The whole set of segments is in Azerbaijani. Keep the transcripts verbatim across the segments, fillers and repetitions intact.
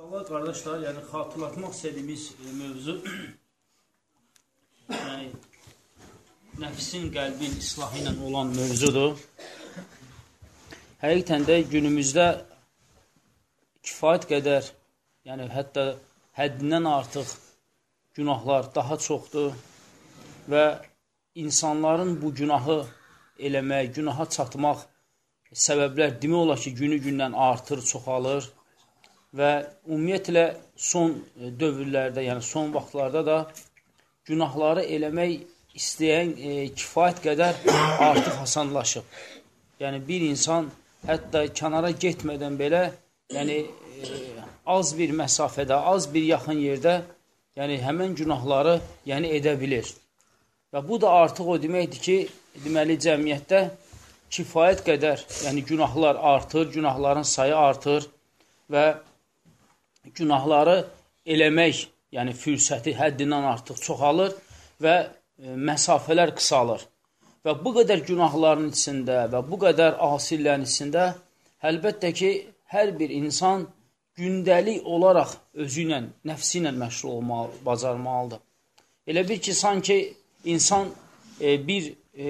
Allah qardaşlar, yəni xatırlatmaq istədiyimiz mövzu yəni nəfsin, qəlbin islahı ilə olan mövzudur. Həqiqətən də günümüzdə kifayət qədər, yəni hətta həddindən artıq günahlar daha çoxdur və insanların bu günahı eləmək, günaha çatmaq səbəblər demək olar ki, günü-gündən artır, çoxalır və ümumiyyətlə son dövrlərdə, yəni son vaxtlarda da günahları eləmək istəyən e, kifayət qədər artıq asanlaşıb. Yəni bir insan hətta kənara getmədən belə, yəni e, az bir məsafədə, az bir yaxın yerdə, yəni həmən günahları yəni edə bilir. Və bu da artıq o deməkdir ki, deməli cəmiyyətdə kifayət qədər, yəni günahlar artır, günahların sayı artır və günahları eləmək, yəni fürsəti həddindən artıq çoxalır və e, məsafələr qısalır. Və bu qədər günahların içində və bu qədər asirlərin içində əlbəttə ki, hər bir insan gündəlik olaraq özü ilə, nəfsi ilə məşğul olmalı, bacarmalıdır. Elə bir ki, sanki insan e, bir e,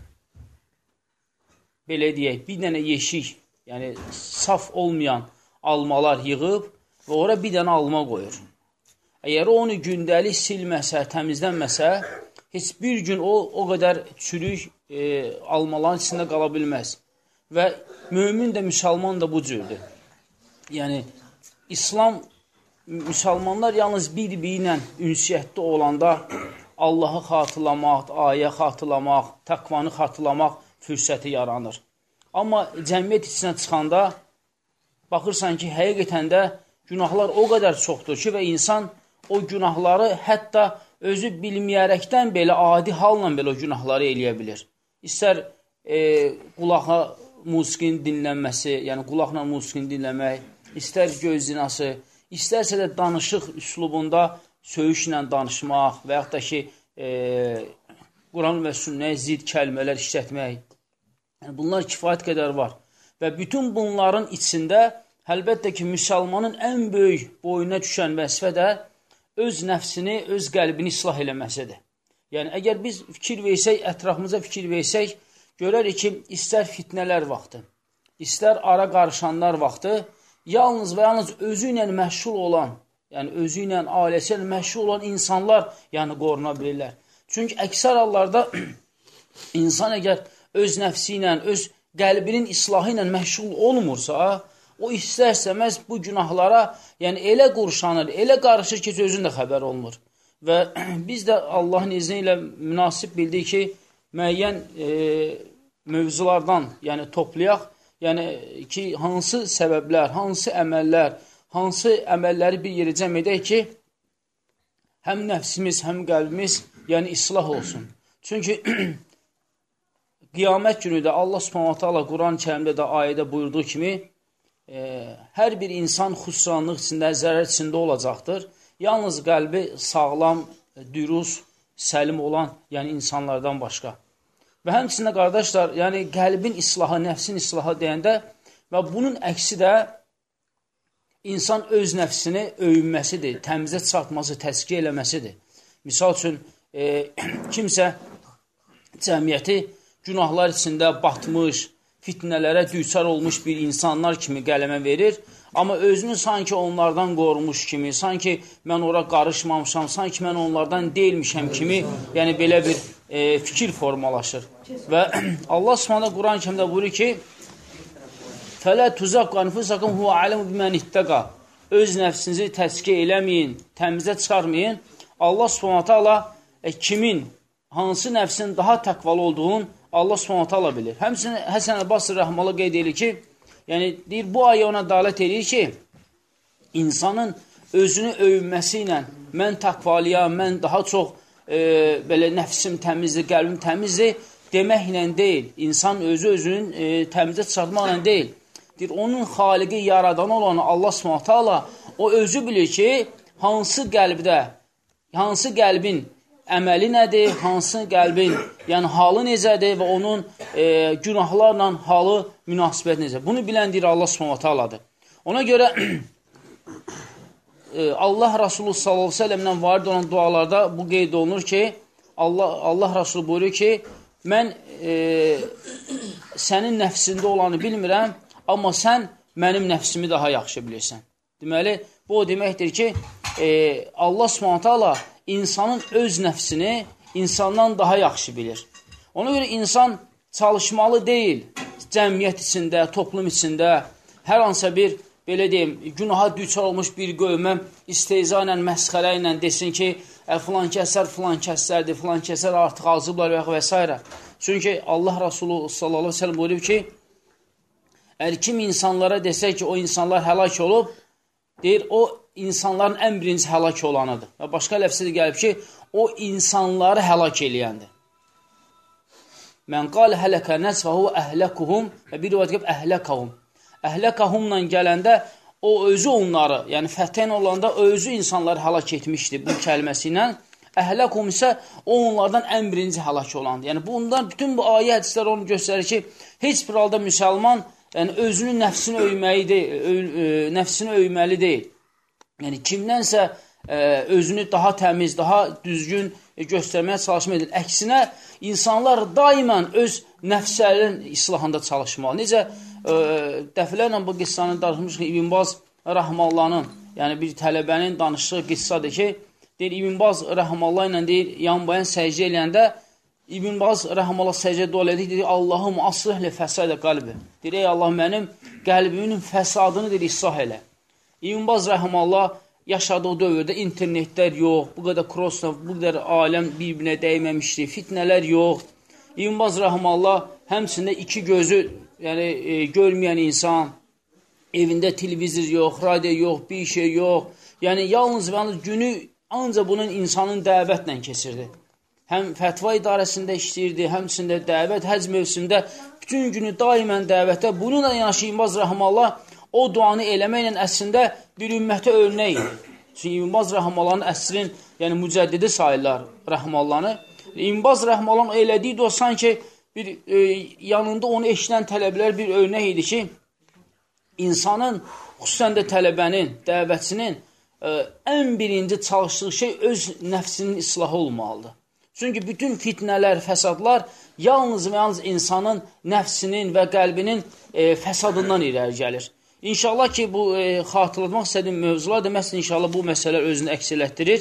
belə deyək, bir dənə yeşik, yəni saf olmayan almalar yığıb və ora bir dənə alma qoyur. Əgər onu gündəlik silməsə, təmizlənməsə, heç bir gün o, o qədər çürük e, almaların içində qala bilməz. Və mömin də, müsəlman da bu cürdür. Yəni, İslam, müsəlmanlar yalnız bir-biri ilə ünsiyyətdə olanda Allahı xatırlamaq, ayə xatırlamaq, təqvanı xatırlamaq fürsəti yaranır. Amma cəmiyyət içinə çıxanda baxırsan ki, həqiqətən də günahlar o qədər çoxdur ki, və insan o günahları hətta özü bilməyərəkdən belə, adi halla belə o günahları eləyə bilir. İstər e, qulağa musiqin dinlənməsi, yəni qulaqla musiqin dinləmək, istər göz zinası, istərsə də danışıq üslubunda söyüşlə danışmaq və yaxud da ki, e, Quran və sünnəyə zid kəlmələr işlətmək. Yəni, bunlar kifayət qədər var. Və bütün bunların içində əlbəttə ki, müsəlmanın ən böyük boyuna düşən vəzifə də öz nəfsini, öz qəlbini islah eləməsidir. Yəni, əgər biz fikir versək, ətrafımıza fikir versək, görərik ki, istər fitnələr vaxtı, istər ara qarışanlar vaxtı, yalnız və yalnız özü ilə məşğul olan, yəni özü ilə, ailəsi ilə məşğul olan insanlar yəni qoruna bilirlər. Çünki əksər hallarda insan əgər öz nəfsi ilə, öz qəlbinin islahı ilə məşğul olmursa, o istər-istəməz bu günahlara yəni elə qurşanır, elə qarışır ki, özün də xəbər olmur. Və biz də Allahın izni ilə münasib bildik ki, müəyyən e, mövzulardan yəni toplayaq, yəni ki, hansı səbəblər, hansı əməllər, hansı əməlləri bir yerə cəm edək ki, həm nəfsimiz, həm qəlbimiz yəni islah olsun. Çünki qiyamət günü də Allah Subhanahu taala Quran-ı Kərimdə də ayədə buyurduğu kimi, e, hər bir insan xüsranlıq içində, zərər içində olacaqdır. Yalnız qəlbi sağlam, dürüst, səlim olan yəni insanlardan başqa. Və həmçində qardaşlar, yəni qəlbin islahı, nəfsin islahı deyəndə və bunun əksi də insan öz nəfsini öyünməsidir, təmizə çıxartması, təzkiyə eləməsidir. Misal üçün, e, kimsə cəmiyyəti günahlar içində batmış, fitnələrə düçar olmuş bir insanlar kimi qələmə verir, amma özünü sanki onlardan qorumuş kimi, sanki mən ora qarışmamışam, sanki mən onlardan deyilmişəm kimi, yəni belə bir e, fikir formalaşır. Və Allah Subhanahu Quran-ı Kərimdə buyurur ki, فَلَا تُزَقُّ أَنْفُسَكُمْ هُوَ عَلَمُ بِمَنِ اتَّقَى Öz nəfsinizi təzkiyə eləməyin, təmizə çıxarmayın. Allah Subhanahu taala e, kimin, hansı nəfsin daha təqvalı olduğunu Allah Subhanahu taala bilir. Həmçinin Həsən əl-Basri rəhməhullah qeyd edir ki, yəni deyir, bu ayə ona dalət edir ki, insanın özünü öyünməsi ilə mən təqvalıyam, mən daha çox e, belə nəfsim təmizdir, qəlbim təmizdir deməklə deyil. İnsan özü özünün e, təmizə çıxartmaqla deyil. Deyir, onun xaliqi, yaradanı olan Allah Subhanahu taala o özü bilir ki, hansı qəlbdə, hansı qəlbin əməli nədir, hansı qəlbin, yəni halı necədir və onun e, günahlarla halı münasibət necədir. Bunu bilən deyir Allah Subhanahu taaladır. Ona görə e, Allah Rasulü sallallahu əleyhi və səlləmdən varid olan dualarda bu qeyd olunur ki, Allah, Allah Rasulü buyurur ki, mən e, sənin nəfsində olanı bilmirəm, amma sən mənim nəfsimi daha yaxşı bilirsən. Deməli, bu o deməkdir ki, e, Allah Subhanahu taala insanın öz nəfsini insandan daha yaxşı bilir. Ona görə insan çalışmalı deyil, cəmiyyət içində, toplum içində, hər hansısa bir, belə deyim, günaha düçar olmuş bir qövmə istehza ilə, məsxərə ilə desin ki, ə, filan kəsər, filan kəsərdir, filan kəsər artıq azıblar və s. Çünki Allah Rasulü sallallahu aleyhi ve sellem buyurub ki, əgər kim insanlara desək ki, o insanlar həlak olub, deyir, o insanların ən birinci həlak olanıdır. Və başqa ləfsədə gəlib ki, o insanları həlak eləyəndir. Mən qal hələkə nəsfəhu əhləkuhum və bir rivayət gəlib əhləkahum. Əhləkahumla gələndə o özü onları, yəni fətən olanda o özü insanları həlak etmişdi bu kəlməsi ilə. Əhləkahum isə o onlardan ən birinci həlak olandır. Yəni bundan bütün bu ayə hədislər onu göstərir ki, heç bir halda müsəlman yəni özünün nəfsini öyməyi deyil, ö, ö, nəfsini öyməli deyil. Yəni kimdənsə ə, özünü daha təmiz, daha düzgün göstərməyə çalışmalıdır. Əksinə, insanlar daimən öz nəfslərinin islahında çalışmalı. Necə ə, dəfələrlə bu qıssanı danışmış ki, İbn Baz Rəhmallahın, yəni bir tələbənin danışdığı qıssadır ki, deyir, İbn Baz Rəhmallah ilə deyir, yan bayan səcdə eləyəndə, İbn Baz Rəhmallah səcdə dua edir, deyir, Allahım aslihlə fəsadə qalbi. Deyir, ey Allah, mənim qəlbimin fəsadını deyir, islah elə. İbn Baz Rəhmallah yaşadığı dövrdə internetlər yox, bu qədər crossla, bu qədər aləm bir-birinə dəyməmişdi, fitnələr yox. İbn Baz Rəhmallah həmçində iki gözü yəni, e, görməyən insan, evində televizor yox, radio yox, bir şey yox. Yəni, yalnız və yalnız günü ancaq bunun insanın dəvətlə keçirdi. Həm fətva idarəsində işləyirdi, həmçində dəvət, həc mövsümdə bütün günü daimən dəvətə. Bununla yanaşı İbn Baz Rəhmallah o duanı eləməklə əslində bir ümmətə örnək idi. Çünki İbn Baz Rəhmallahın əsrin, yəni mücəddidi sayırlar Rəhmallahını. İbn Baz Rəhmallahın elədiyi o sanki bir e, yanında onu eşlən tələbələr bir örnək idi ki, insanın, xüsusən də tələbənin, dəvətçinin e, ən birinci çalışdığı şey öz nəfsinin islahı olmalıdır. Çünki bütün fitnələr, fəsadlar yalnız və yalnız insanın nəfsinin və qəlbinin e, fəsadından irəli gəlir. İnşallah ki, bu e, xatırlatmaq istədiyim mövzular deməsin, inşallah bu məsələlər özünü əks elətdirir.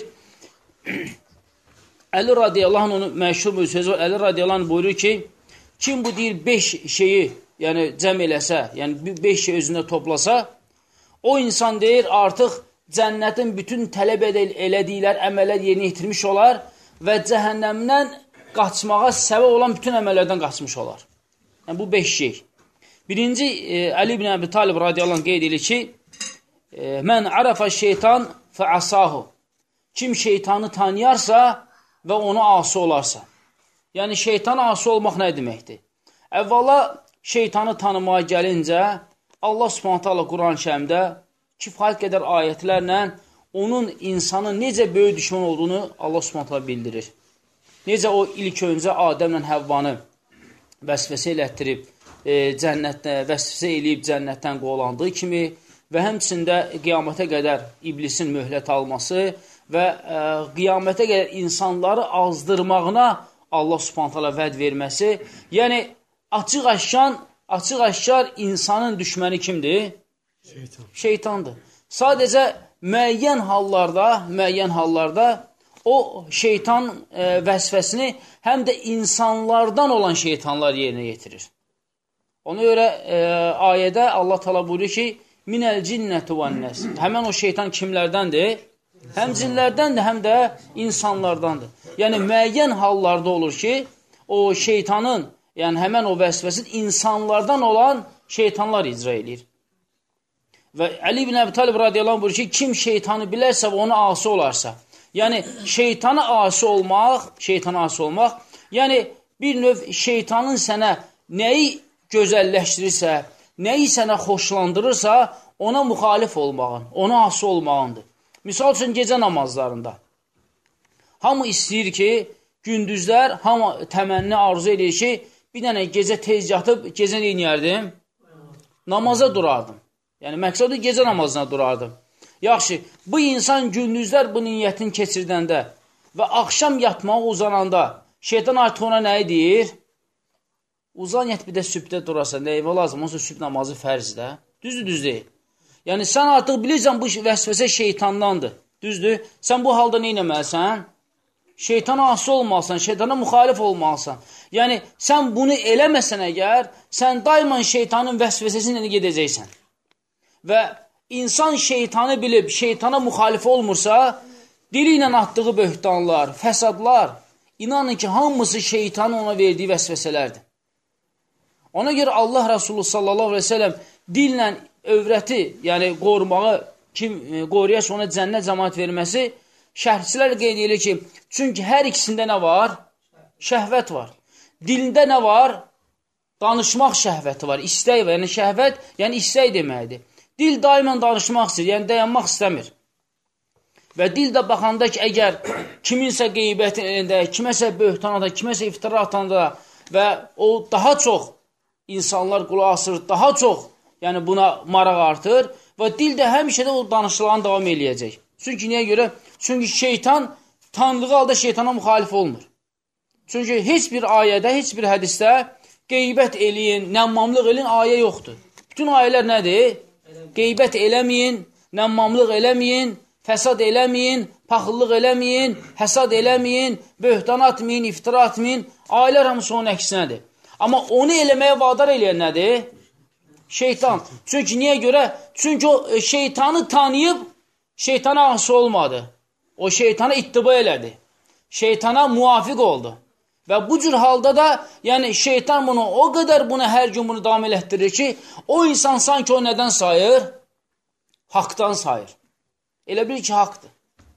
Əli radiyallahu anh, onun məşhur bir sözü var, Əli radiyallahu anh buyurur ki, kim bu deyir beş şeyi yəni, cəm eləsə, yəni beş şey özündə toplasa, o insan deyir artıq cənnətin bütün tələb elədiklər əməllər yerinə yetirmiş olar və cəhənnəmdən qaçmağa səbəb olan bütün əməllərdən qaçmış olar. Yəni, bu beş şey. Birinci, e, Əli ibn Əbi Talib radiyallahu anh qeyd edir ki, e, mən ərəfə şeytan fəasahu. Kim şeytanı tanıyarsa və ona asi olarsa. Yəni, şeytana asi olmaq nə deməkdir? Əvvəla, şeytanı tanımaya gəlincə, Allah Subhanahu taala Quran-ı Kərimdə kifayət qədər ayətlərlə onun insanın necə böyük düşman olduğunu Allah Subhanahu taala bildirir. Necə o ilk öncə Adəmlə Həvvanı vəsvəsə elətdirib, e, cənnətdə vəsvəsə eləyib cənnətdən qovulandığı kimi və həmçində qiyamətə qədər iblisin möhlət alması və e, qiyamətə qədər insanları azdırmağına Allah Subhanahu taala vəd verməsi, yəni açıq-aşkar, açıq-aşkar insanın düşməni kimdir? Şeytan. Şeytandır. Sadəcə müəyyən hallarda, müəyyən hallarda o şeytan e, vəsvəsini həm də insanlardan olan şeytanlar yerinə yetirir. Ona görə e, ayədə Allah təala buyurur ki, minəl cinnəti vənnəs. Həmən o şeytan kimlərdəndir? Həm cinlərdəndir, həm də insanlardandır. Yəni müəyyən hallarda olur ki, o şeytanın, yəni həmən o vəsvəsini insanlardan olan şeytanlar icra edir. Və Əli ibn Əbi Talib radiyallahu anh buyurur ki, kim şeytanı bilərsə və ona asi olarsa, yəni şeytana asi olmaq, şeytana asi olmaq, yəni bir növ şeytanın sənə nəyi gözəlləşdirirsə, nəyi sənə xoşlandırırsa, ona müxalif olmağın, ona asi olmağındır. Misal üçün, gecə namazlarında hamı istəyir ki, gündüzlər hamı təmənni arzu edir ki, bir dənə gecə tez yatıb, gecə nə edərdim? Namaza durardım. Yəni, məqsədə gecə namazına durardım. Yaxşı, bu insan gündüzlər bu niyyətini keçirdəndə və axşam yatmağa uzananda şeytan artıq ona nəyi deyir? Uzan yət bir də sübhdə durarsan, neyvə lazım, onsa sübh namazı fərzdə. Düzdür, düz deyil. Yəni, sən artıq bilirsən bu vəsvəsə şeytandandır. Düzdür, sən bu halda nə eləməlisən? Şeytana asıl olmalısan, şeytana müxalif olmalısan. Yəni, sən bunu eləməsən əgər, sən daima şeytanın vəsvəsəsində gedəcəksən. Və insan şeytanı bilib, şeytana müxalif olmursa, dili ilə atdığı böhtanlar, fəsadlar, inanın ki, hamısı şeytanın ona verdiyi vəsvəsələrdir. Ona görə Allah Rasulü sallallahu aleyhi ve sellem dillə övrəti, yəni qorumağı, kim qoruyarsa ona cənnət cəmaət verməsi, şərhçilər qeyd edir ki, çünki hər ikisində nə var? Şəhvət var. Dilində nə var? Danışmaq şəhvəti var, istək var. Yəni şəhvət, yəni istək deməkdir. Dil daimən danışmaq istəyir, yəni dayanmaq istəmir. Və dil də baxanda ki, əgər kiminsə qeybətində, kiməsə böhtanada, kiməsə iftira atanda və o daha çox insanlar qulaq asır, daha çox yəni buna maraq artır və dil də həmişə də o danışılan davam eləyəcək. Çünki niyə görə? Çünki şeytan tanıdığı halda şeytana müxalif olmur. Çünki heç bir ayədə, heç bir hədisdə qeybət eləyin, nəmmamlıq eləyin ayə yoxdur. Bütün ayələr nədir? Qeybət eləməyin, nəmmamlıq eləməyin, fəsad eləməyin, paxıllıq eləməyin, həsad eləməyin, böhtan atmayın, iftira atmayın. Ayələr hamısı onun əksinədir. Amma onu eləməyə vadar eləyən nədir? Şeytan. Çünki niyə görə? Çünki o şeytanı tanıyıb, şeytana ağısı olmadı. O şeytana ittiba elədi. Şeytana muvafiq oldu. Və bu cür halda da, yəni şeytan bunu o qədər bunu hər gün bunu davam elətdirir ki, o insan sanki o nədən sayır? Haqdan sayır. Elə bilir ki, haqdır.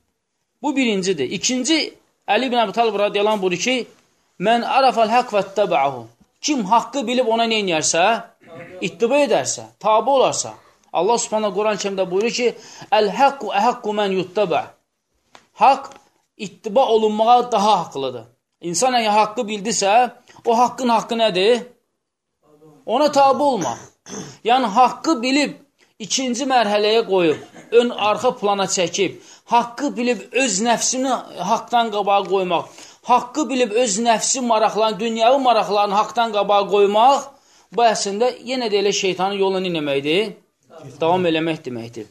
Bu birincidir. İkinci, Əli ibn Əbi Talib radiyallahu anh buyurur ki, mən arafal haqq və təbə'ahu. Kim haqqı bilib ona nə inəyərsə, ittiba edərsə, tabi olarsa. Allah subhanahu Quran-Kərimdə buyurur ki, əl-haqqu əhəqqu mən yuttəbə. Haqq ittiba olunmağa daha haqlıdır. İnsan əgər haqqı bildirsə, o haqqın haqqı nədir? Ona tabi olmaq. Yəni, haqqı bilib, ikinci mərhələyə qoyub, ön arxa plana çəkib, haqqı bilib öz nəfsini haqdan qabağa qoymaq, haqqı bilib öz nəfsi maraqlarını, dünyavi maraqlarını haqdan qabağa qoymaq, bu əslində yenə də elə şeytanın yolunu inəməkdir, davam eləmək deməkdir.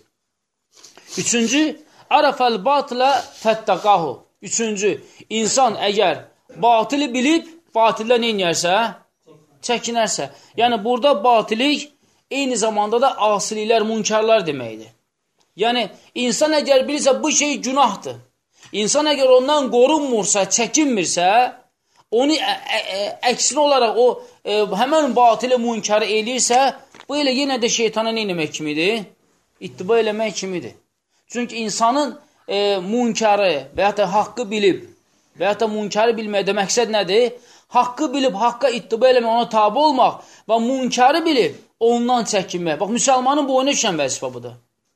Üçüncü, arafəl batılə fəttəqahu. Üçüncü, insan əgər batılı bilib, batılə nə inərsə, çəkinərsə. Yəni, burada batılik eyni zamanda da asiliklər, münkarlar deməkdir. Yəni, insan əgər bilirsə, bu şey günahdır. İnsan əgər ondan qorunmursa, çəkinmirsə, onu əksinə olaraq o e, həmən batılı münkarı eləyirsə, bu elə yenə də şeytana nə eləmək kimidir? İttiba eləmək kimidir. Çünki insanın e, münkarı və ya da haqqı bilib və ya da münkarı bilməkdə məqsəd nədir? Haqqı bilib, haqqa ittiba eləmək, ona tabi olmaq və münkarı bilib, ondan çəkinmək. Bax, müsəlmanın boyuna düşən vəzifə budur.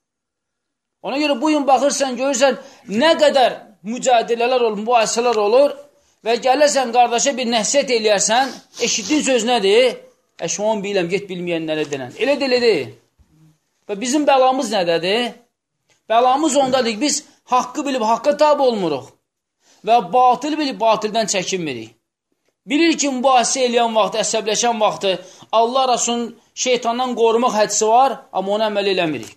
Ona görə bu gün baxırsan, görürsən, nə qədər mücadilələr olur, mübahisələr olur və gəlirsən, qardaşa bir nəsiyyət eləyərsən, eşitdiyin söz nədir? Əşi, onu biləm, get bilməyənlərə denən. Elə də elə deyil. Və bizim bəlamız nədədir? Bəlamız ondadır ki, biz haqqı bilib, haqqa tabi olmuruq və batılı bilib, batıldan çəkinmirik. Bilir ki, mübahisə eləyən vaxtı, əsəbləşən vaxtı Allah Rasulun şeytandan qorumaq hədisi var, amma ona əməl eləmirik.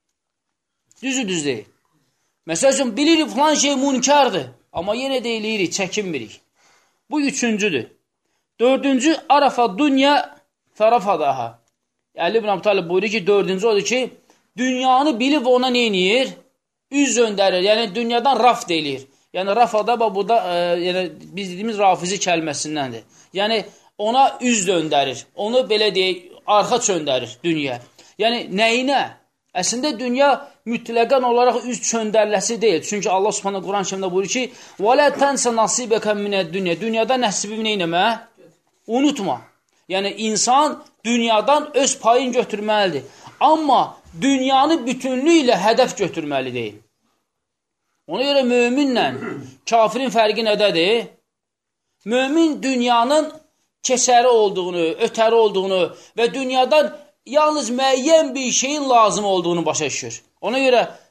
Düzü düz deyil. Məsəl üçün, bilirik filan şey münkardır, amma yenə də eləyirik, çəkinmirik. Bu üçüncüdür. Dördüncü, arafa dünya fərafadaha. Əli ibn Əbi Talib buyurur ki, dördüncü odur ki, dünyanı bilib ona neyniyir? Üz döndərir, yəni dünyadan raf deyilir. Yəni rafada, bu da e, yəni, biz dediyimiz rafizi kəlməsindəndir. Yəni ona üz döndərir, onu belə deyək, arxa çöndərir dünya. Yəni nəyinə? Əslində dünya mütləqən olaraq üz çöndərləsi deyil. Çünki Allah Subhanahu Quran-Kərimdə buyurur ki, "Və tənsə nasibəkə minəd-dünya." Dünyada nəsibini neynəmə? Unutma. Yəni insan dünyadan öz payını götürməlidir. Amma dünyanı bütünlüklə hədəf götürməli deyil. Ona görə möminlə kafirin fərqi nədədir? Mömin dünyanın keçəri olduğunu, ötəri olduğunu və dünyadan yalnız müəyyən bir şeyin lazım olduğunu başa düşür. Ona görə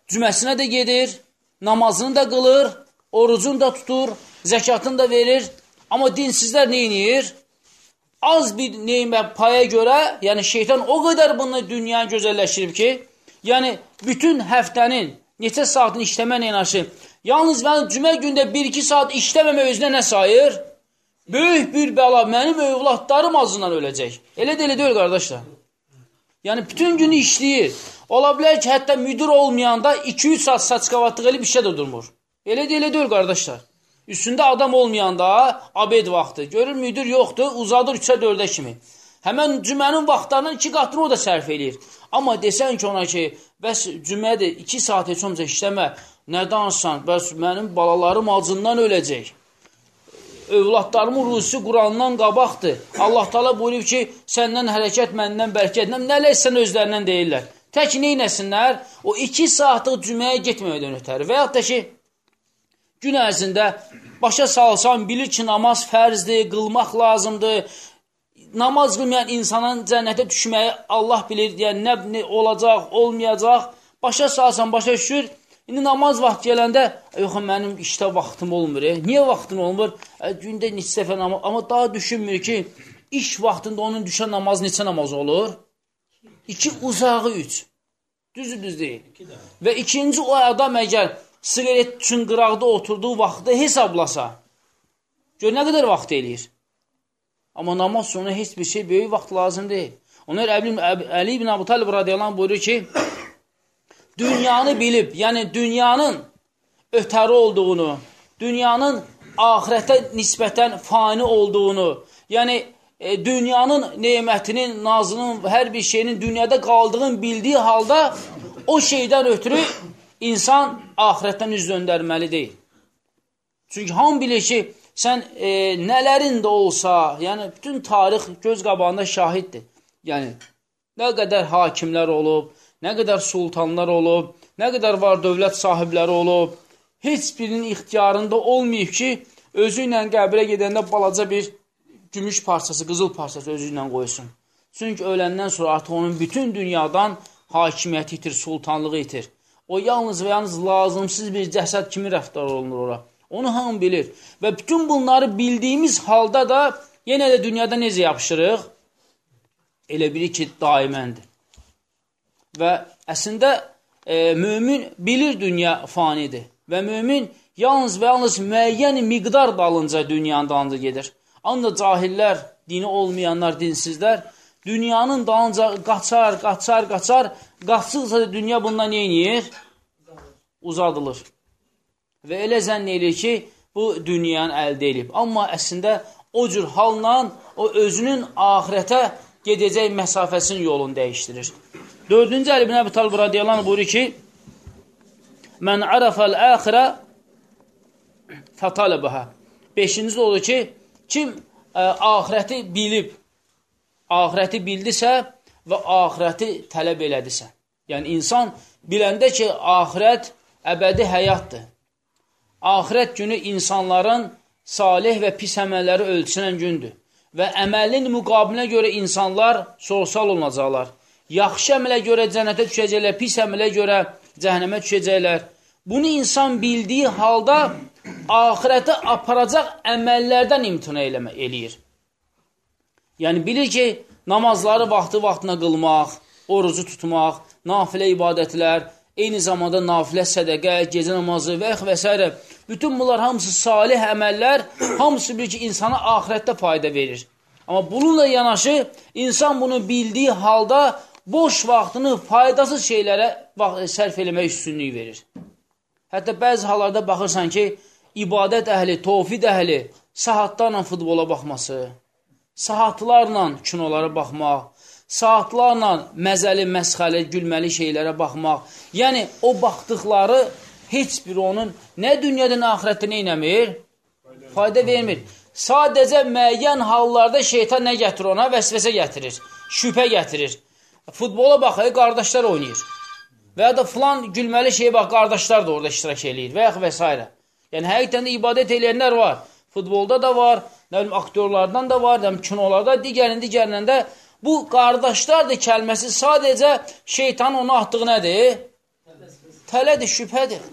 cüməsinə də gedir, namazını da qılır, orucunu da tutur, zəkatını da verir. Amma dinsizlər nə edir? Az bir neymə paya görə, yəni şeytan o qədər bunu dünyanı gözəlləşdirib ki, yəni bütün həftənin neçə saatını işləməklə yanaşı, yalnız mən cümə gündə bir iki saat işləməmə özünə nə sayır? Böyük bir bəla, mənim övladlarım azından öləcək. Elə də elə deyil, qardaşlar. Yəni bütün günü işləyir. Ola bilər ki, hətta müdür olmayanda iki üç saat saçqavatlıq elib işə də durmur. Elə də elə deyil, qardaşlar. Üstündə adam olmayanda abed vaxtı. Görür, müdür yoxdur, uzadır üçə dördə kimi. Həmən cümənin vaxtlarının iki qatını o da sərf eləyir. Amma desən ki ona ki, bəs cümədir, iki saat heç olmasa işləmə, nə danışsan, bəs mənim balalarım acından öləcək. Övladlarımın ruhusu Qurandan qabaqdır. Allah Taala buyurub ki, səndən hərəkət, məndən bərəkət, nələr sən özlərindən deyirlər. Tək neynəsinlər? O iki saatlıq cüməyə getməmədən ötəri. Və yaxud da ki, gün ərzində başa salsan, bilir ki, namaz fərzdir, qılmaq lazımdır. Namaz qılmayan insanın cənnətə düşməyi Allah bilir, yəni nə, nə olacaq, olmayacaq. Başa salsan, başa düşür. İndi namaz vaxt gələndə, yox, mənim işdə vaxtım olmur. E? Niyə vaxtın olmur? E, gündə neçə səfər namaz, amma daha düşünmür ki, iş vaxtında onun düşən namaz neçə namaz olur? İki uzağı üç. Düzü düz deyil. Və ikinci o adam əgər sigaret üçün qıraqda oturduğu vaxtı hesablasa, gör nə qədər vaxt eləyir. Amma namaz sonra heç bir şey böyük vaxt lazım deyil. Onlar Əli ibn Əbu Talib radiyallahu anh buyurur ki, dünyanı bilib, yəni dünyanın ötəri olduğunu, dünyanın ahirətə nisbətən fani olduğunu, yəni e, dünyanın neymətinin, nazının, hər bir şeyinin dünyada qaldığını bildiyi halda o şeydən ötürü insan ahirətdən üz döndərməli deyil. Çünki hamı bilir ki, sən e, nələrin də olsa, yəni bütün tarix göz qabağında şahiddir. Yəni, nə qədər hakimlər olub, nə qədər sultanlar olub, nə qədər var dövlət sahibləri olub, heç birinin ixtiyarında olmayıb ki, özü ilə qəbrə gedəndə balaca bir gümüş parçası, qızıl parçası özü ilə qoysun. Çünki öləndən sonra artıq onun bütün dünyadan hakimiyyəti itir, sultanlığı itir. O yalnız və yalnız lazımsız bir cəsəd kimi rəftar olunur ora. Onu hamı bilir. Və bütün bunları bildiyimiz halda da yenə də dünyada necə yapışırıq? Elə bilir ki, daiməndir. Və əslində e, mömin bilir dünya fanidir. Və mömin yalnız və yalnız müəyyən miqdar dalınca dünyanın dalınca gedir. Ancaq cahillər, dini olmayanlar, dinsizlər dünyanın dalınca qaçar, qaçar, qaçar. Qaçsıqsa da dünya bundan neyinir? Uzadılır. Və elə zənn edir ki, bu dünyanı əldə edib. Amma əslində o cür halla o özünün ahirətə gedəcək məsafəsinin yolunu dəyişdirir. Dördüncü Əli ibn Əbi Talib radiyallahu anh buyurur ki, mən ərəfəl əxirə fətələbəhə. Beşinci də olur ki, kim ə, ahirəti bilib, ahirəti bildisə və ahirəti tələb elədisə. Yəni, insan biləndə ki, ahirət əbədi həyatdır. Ahirət günü insanların salih və pis əməlləri ölçülən gündür. Və əməlin müqabilinə görə insanlar sorğu-sual olunacaqlar. Yaxşı əmələ görə cənnətə düşəcəklər, pis əmələ görə cəhənnəmə düşəcəklər. Bunu insan bildiyi halda ahirətə aparacaq əməllərdən imtina eləmə, eləyir. Yəni, bilir ki, namazları vaxtı-vaxtına qılmaq, orucu tutmaq, nafilə ibadətlər, eyni zamanda nafilə sədəqə, gecə namazı və və s. Bütün bunlar hamısı salih əməllər, hamısı bilir ki, insana ahirətdə fayda verir. Amma bununla yanaşı, insan bunu bildiyi halda boş vaxtını faydasız şeylərə sərf eləmək üstünlüyü verir. Hətta bəzi hallarda baxırsan ki, ibadət əhli, tovfid əhli saatlarla futbola baxması, saatlarla kinolara baxmaq, saatlarla məzəli, məsxəli, gülməli şeylərə baxmaq. Yəni, o baxdıqları heç bir onun nə dünyada, nə ahirətdə nə eləmir? Fayda vermir. Sadəcə müəyyən hallarda şeytan nə gətirir ona? Vəsvəsə gətirir, şübhə gətirir. Futbola baxır, qardaşlar oynayır. Və ya da filan gülməli şeyə bax, qardaşlar da orada iştirak eləyir və ya və s. Yəni, həqiqətən də ibadət eləyənlər var. Futbolda da var, nə bilim, aktyorlardan da var, nə bilim, kinolarda, digərin, digərindən də bu qardaşlar da kəlməsi sadəcə şeytanın onu atdığı nədir? Tələdir, şübhədir.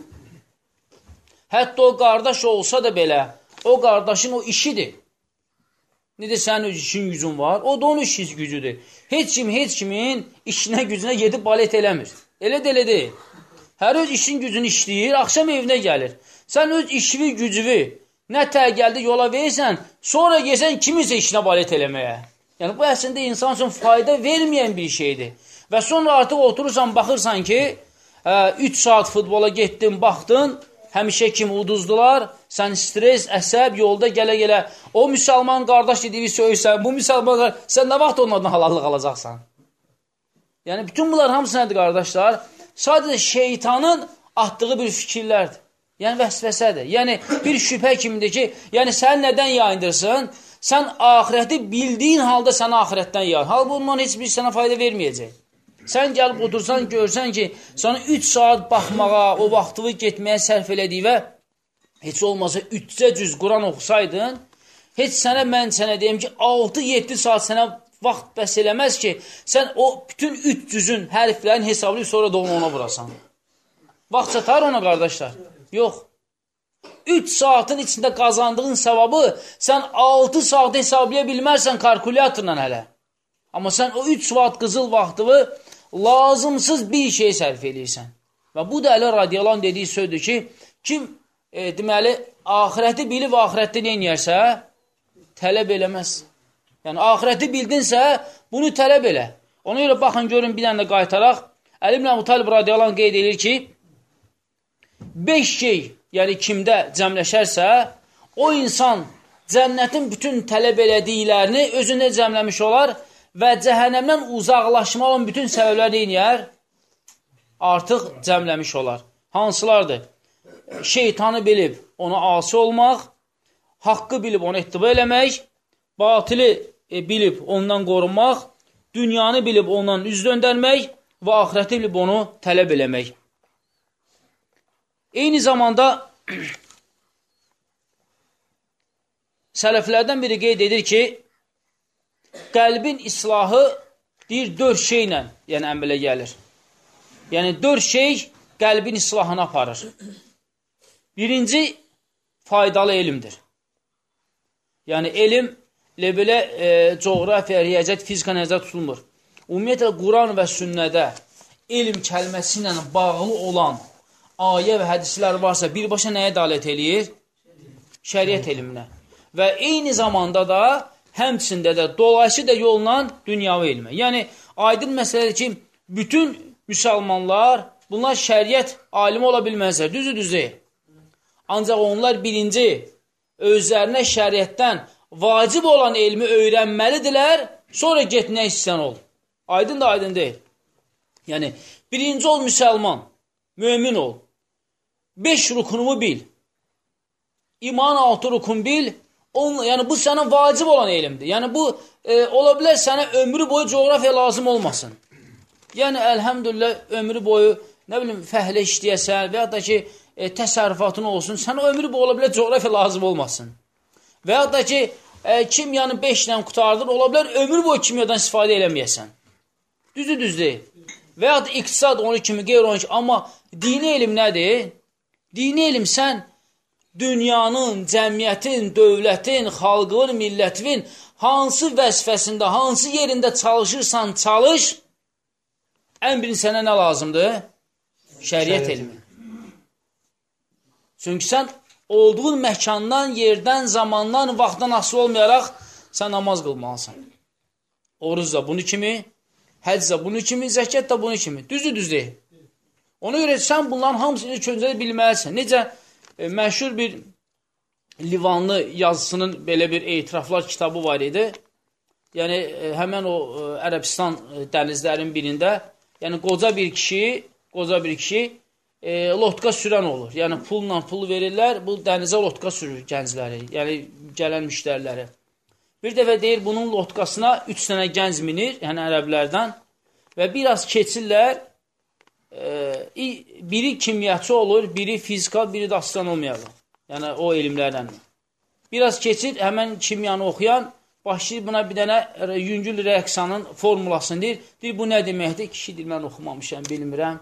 Hətta o qardaş olsa da belə, o qardaşın o işidir. Necə sənin öz işin gücün var, o da onun iş gücüdür. Heç kim, heç kimin işinə gücünə gedib balet eləmir. Elə də elə deyil. Hər öz işin gücünü işləyir, axşam evinə gəlir. Sən öz işvi, gücüvü, nə tər gəldi yola verirsən, sonra gəlsən kiminsə işinə balet eləməyə. Yəni, bu əslində insan üçün fayda verməyən bir şeydir. Və sonra artıq oturursan, baxırsan ki, üç saat futbola getdin, baxdın, həmişə kimi uduzdular, sən stres, əsəb, yolda gələ-gələ, o müsəlman qardaş dediyi söyürsən, bu müsəlman qardaş, sən nə vaxt onlardan halallıq alacaqsan? Yəni, bütün bunlar hamısı nədir, qardaşlar? Sadəcə şeytanın atdığı bir fikirlərdir. Yəni, vəsvəsədir. Yəni, bir şübhə kimidir ki, yəni, sən nədən yayındırsın? Sən ahirəti bildiyin halda sənə ahirətdən yayın. Halbuki ondan heç bir sənə fayda verməyəcək. Sən gəlib otursan, görsən ki, sana üç saat baxmağa, o vaxtını getməyə sərf elədiyi və heç olmasa üçcə cüz Quran oxusaydın, heç sənə mən sənə deyim ki, altı yeddi saat sənə vaxt bəs eləməz ki, sən o bütün üç cüzün hərflərin hesablayıb sonra da onu ona vurasan. Vaxt çatar ona, qardaşlar. Yox. üç saatin içində qazandığın savabı sən altı saat hesablaya bilmərsən kalkulyatorla hələ. Amma sən o üç saat qızıl vaxtını lazımsız bir şey sərf edirsən. Və bu da Əli radiyallahu dediyi sözdür ki, kim e, deməli, ahirəti bilib ahirətdə nə edirsə, tələb eləməz. Yəni, ahirəti bildinsə, bunu tələb elə. Ona görə baxın, görün, bir dənə də qaytaraq. Əli ibn Əbu Talib radiyallahu qeyd edir ki, beş şey, yəni kimdə cəmləşərsə, o insan cənnətin bütün tələb elədiklərini özündə cəmləmiş olar və cəhənnəmdən uzaqlaşma olan bütün səbəbləri inəyər, artıq cəmləmiş olar. Hansılardır? Şeytanı bilib ona asi olmaq, haqqı bilib onu ettiba eləmək, batili e, bilib ondan qorunmaq, dünyanı bilib ondan üz döndərmək və ahirəti bilib onu tələb eləmək. Eyni zamanda sələflərdən biri qeyd edir ki, qəlbin islahı deyir, dörd şeylə yəni əmələ gəlir. Yəni, dörd şey qəlbin islahına aparır. Birinci, faydalı elmdir. Yəni, elm elə belə e, coğrafiya, riyaziyyat, fizika nəzərdə tutulmur. Ümumiyyətlə, Quran və sünnədə elm kəlməsi ilə bağlı olan ayə və hədislər varsa, birbaşa nəyə dalət eləyir? Şəriət elminə. Və eyni zamanda da, həmçində də, dolayısı da yolla dünyavi elmə. Yəni, aydın məsələdir ki, bütün müsəlmanlar, bunlar şəriət alimi ola bilməzlər, düzü düzü. Ancaq onlar birinci, özlərinə şəriətdən vacib olan elmi öyrənməlidirlər, sonra getmək istəyən ol. Aydın da aydın deyil. Yəni, birinci ol müsəlman, mömin ol. Beş rukunumu bil. İman altı rukun bil. On, yəni, bu sənə vacib olan elmdir. Yəni, bu e, ola bilər sənə ömrü boyu coğrafiya lazım olmasın. Yəni, əlhəmdülillah, ömrü boyu, nə bilim, fəhlə işləyəsən və ya da ki, e, təsərrüfatın olsun, sənə ömrü boyu ola bilər coğrafiya lazım olmasın. Və ya da ki, e, kimyanı beşlə qutardır, ola bilər ömrü boyu kimyadan istifadə eləməyəsən. Düzü düz deyil. Və ya da iqtisad onu kimi, qeyr onu kimi. Amma dini elm nədir? Dini elm sən dünyanın, cəmiyyətin, dövlətin, xalqın, millətin hansı vəzifəsində, hansı yerində çalışırsan, çalış, ən birinci sənə nə lazımdır? Şəriət elmi. Çünki sən olduğun məkandan, yerdən, zamandan, vaxtdan asılı olmayaraq sən namaz qılmalısan. Oruz da bunu kimi, həcc da bunu kimi, zəkat da bunu kimi. Düzü düz deyil. Ona görə sən bunların hamısını ilk öncə bilməlisən. Necə e, məşhur bir Livanlı yazısının belə bir etiraflar kitabı var idi. Yəni, e, həmən o e, Ərəbistan e, dənizlərin birində, yəni qoca bir kişi, qoca bir kişi e, lotka sürən olur. Yəni, pulla pul verirlər, bu dənizə lotka sürür gəncləri, yəni gələn müştəriləri. Bir dəfə deyir, bunun lotkasına üç dənə gənc minir, yəni ərəblərdən və biraz keçirlər, e, biri kimyatçı olur, biri fizikal, biri də astronomiyalı. Yəni, o elmlərdən. Biraz keçir, həmən kimyanı oxuyan, başlayır buna bir dənə yüngül reaksiyanın formulasını deyir. Deyir, bu nə deməkdir? Kişi deyir, mən oxumamışam, bilmirəm.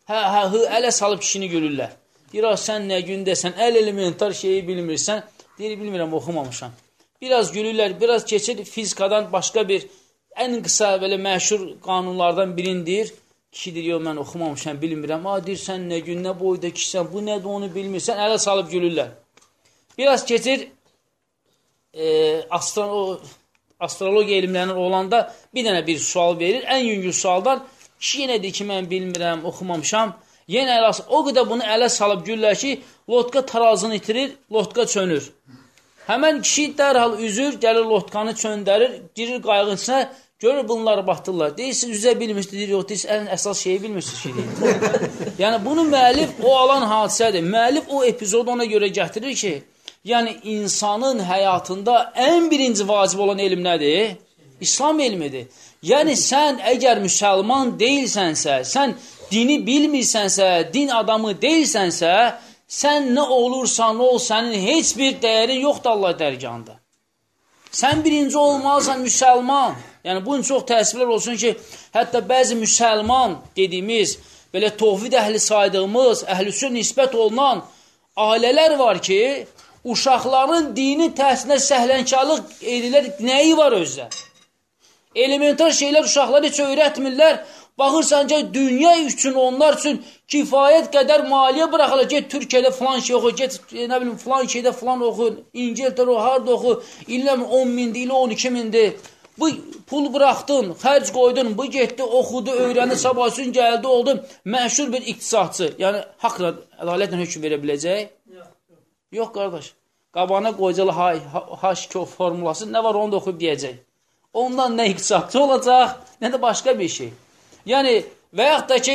hə, hə, hı, ələ salıb kişini gülürlər. Biraz sən nə gündəsən, əl elementar şeyi bilmirsən, deyir, bilmirəm, oxumamışam. Biraz gülürlər, biraz keçir fizikadan başqa bir, ən qısa belə məşhur qanunlardan birindir. Kişi deyir, yox, mən oxumamışam, bilmirəm. Ha, deyir, sən nə gün, nə boyda kişisən, bu nədir, onu bilmirsən, ələ salıb gülürlər. Biraz keçir e, astro astrologiya elmlərinin olanda bir dənə bir sual verir. Ən yüngül sualdan kişi yenə deyir ki, mən bilmirəm, oxumamışam. Yenə ələ, o qədər bunu ələ salıb gülürlər ki, lotka tarazını itirir, lotka çönür. Həmən kişi dərhal üzür, gəlir lotkanı çöndərir, girir qayığın içinə, görür bunları batırlar. Deyirsiniz, üzə bilmişdir, deyir, yox, deyirsiniz, ən əsas şeyi bilmişsiniz ki, deyir. Yəni, bunu müəllif o alan hadisədir. Müəllif o epizodu ona görə gətirir ki, yəni, insanın həyatında ən birinci vacib olan elm nədir? İslam elmidir. Yəni, sən əgər müsəlman deyilsənsə, sən dini bilmirsənsə, din adamı deyilsənsə, sən nə olursan, ol, sənin heç bir dəyərin yoxdur Allah dərgahında. Sən birinci olmalısan müsəlman. Yəni, bunun çox təsirlər olsun ki, hətta bəzi müsəlman dediyimiz, belə tovhid əhli saydığımız, əhlüsün nisbət olunan ailələr var ki, uşaqların dini təhsilinə səhlənkarlıq edirlər, nəyi var özdə? Elementar şeylər uşaqları heç öyrətmirlər. Baxırsan ki, dünya üçün, onlar üçün kifayət qədər maliyyə bıraxırlar. Get Türkiyədə filan şey oxu, get nə bilim filan şeydə filan oxu, İngiltərə o, harada oxu, illə on mindir, illə on iki mindir. Bu pul bıraxdın, xərc qoydun, bu getdi, oxudu, öyrəndi, sabah üçün gəldi, oldu məşhur bir iqtisadçı. Yəni, haqla, ədalətlə hökm verə biləcək? Yox, yox qardaş. Qabana qoycalı H iki O formulası, nə var onu da oxuyub deyəcək. Ondan nə iqtisadçı olacaq, nə də başqa bir şey. Yəni, və yaxud da ki,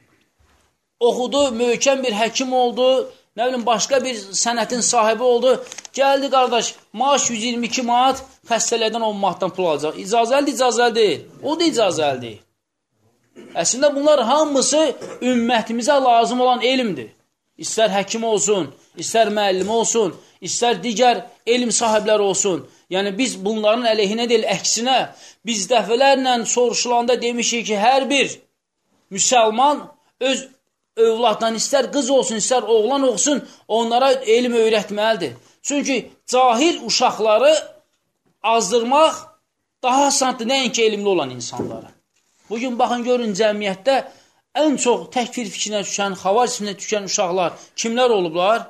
oxudu, möhkəm bir həkim oldu, nə bilim, başqa bir sənətin sahibi oldu, gəldi qardaş, maaş yüz iyirmi iki manat, xəstələrdən on manatdan pul alacaq. İcazəlidir, icazəlidir. O da icazəlidir. Əslində, bunlar hamısı ümmətimizə lazım olan elmdir. İstər həkim olsun, istər müəllim olsun, istər digər elm sahibləri olsun. Yəni, biz bunların əleyhinə deyil, əksinə, biz dəfələrlə soruşulanda demişik ki, hər bir müsəlman öz övladdan istər qız olsun, istər oğlan olsun, onlara elm öyrətməlidir. Çünki cahil uşaqları azdırmaq daha asandır, nəinki elmli olan insanlara. Bugün baxın, görün, cəmiyyətdə ən çox təkfir fikrinə düşən, xavar isminə düşən uşaqlar kimlər olublar?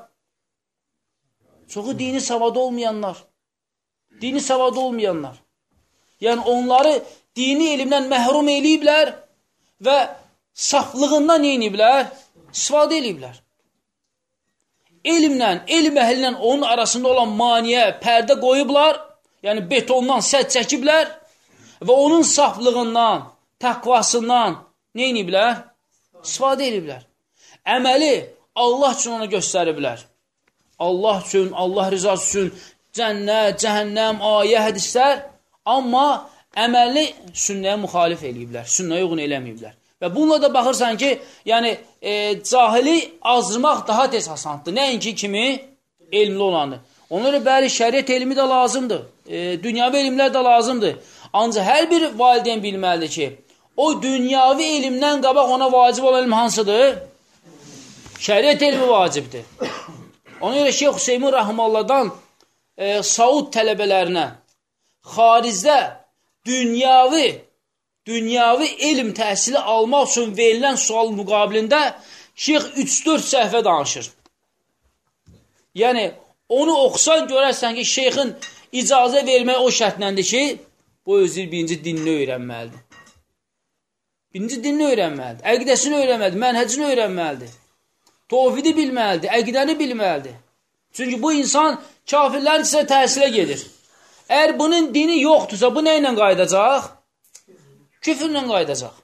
Çoxu dini savad olmayanlar. Dini savad olmayanlar. Yəni, onları dini elmdən məhrum eləyiblər və saflığından neyiniblər? İstifadə eləyiblər. Elmlə, elm əhlinlə onun arasında olan maniyə, pərdə qoyublar, yəni betondan sədd çəkiblər və onun saflığından, təqvasından neyiniblər? İstifadə eləyiblər. Əməli Allah üçün ona göstəriblər. Allah üçün, Allah rızası üçün cənnət, cəhənnəm, ayə, hədislər, amma əməli sünnəyə müxalif eləyiblər, sünnəyə uyğun eləməyiblər. Və bununla da baxırsan ki, yəni e, cahili azdırmaq daha tez asandır. Nəinki kimi elmli olandır. Onlara bəli şəriət elmi də lazımdır, e, dünyavi elmlər də lazımdır. Ancaq hər bir valideyn bilməlidir ki, o dünyavi elmdən qabaq ona vacib olan elm hansıdır? Şəriət elmi vacibdir. Ona görə Şeyx Hüseymin Rəhməllahdan e, Saud tələbələrinə xaricdə dünyavi, dünyavi elm təhsili almaq üçün verilən sual müqabilində Şeyx üç dörd səhvə danışır. Yəni, onu oxusan görərsən ki, şeyxin icazə vermək o şərtləndir ki, bu özü birinci dinini öyrənməlidir. Birinci dinini öyrənməlidir, əqidəsini öyrənməlidir, mənhəcini öyrənməlidir. Tovhidi bilməlidir, əqidəni bilməlidir. Çünki bu insan kafirlərin isə təhsilə gedir. Əgər bunun dini yoxdursa, bu nə ilə qaydacaq? Küfürlə qaydacaq.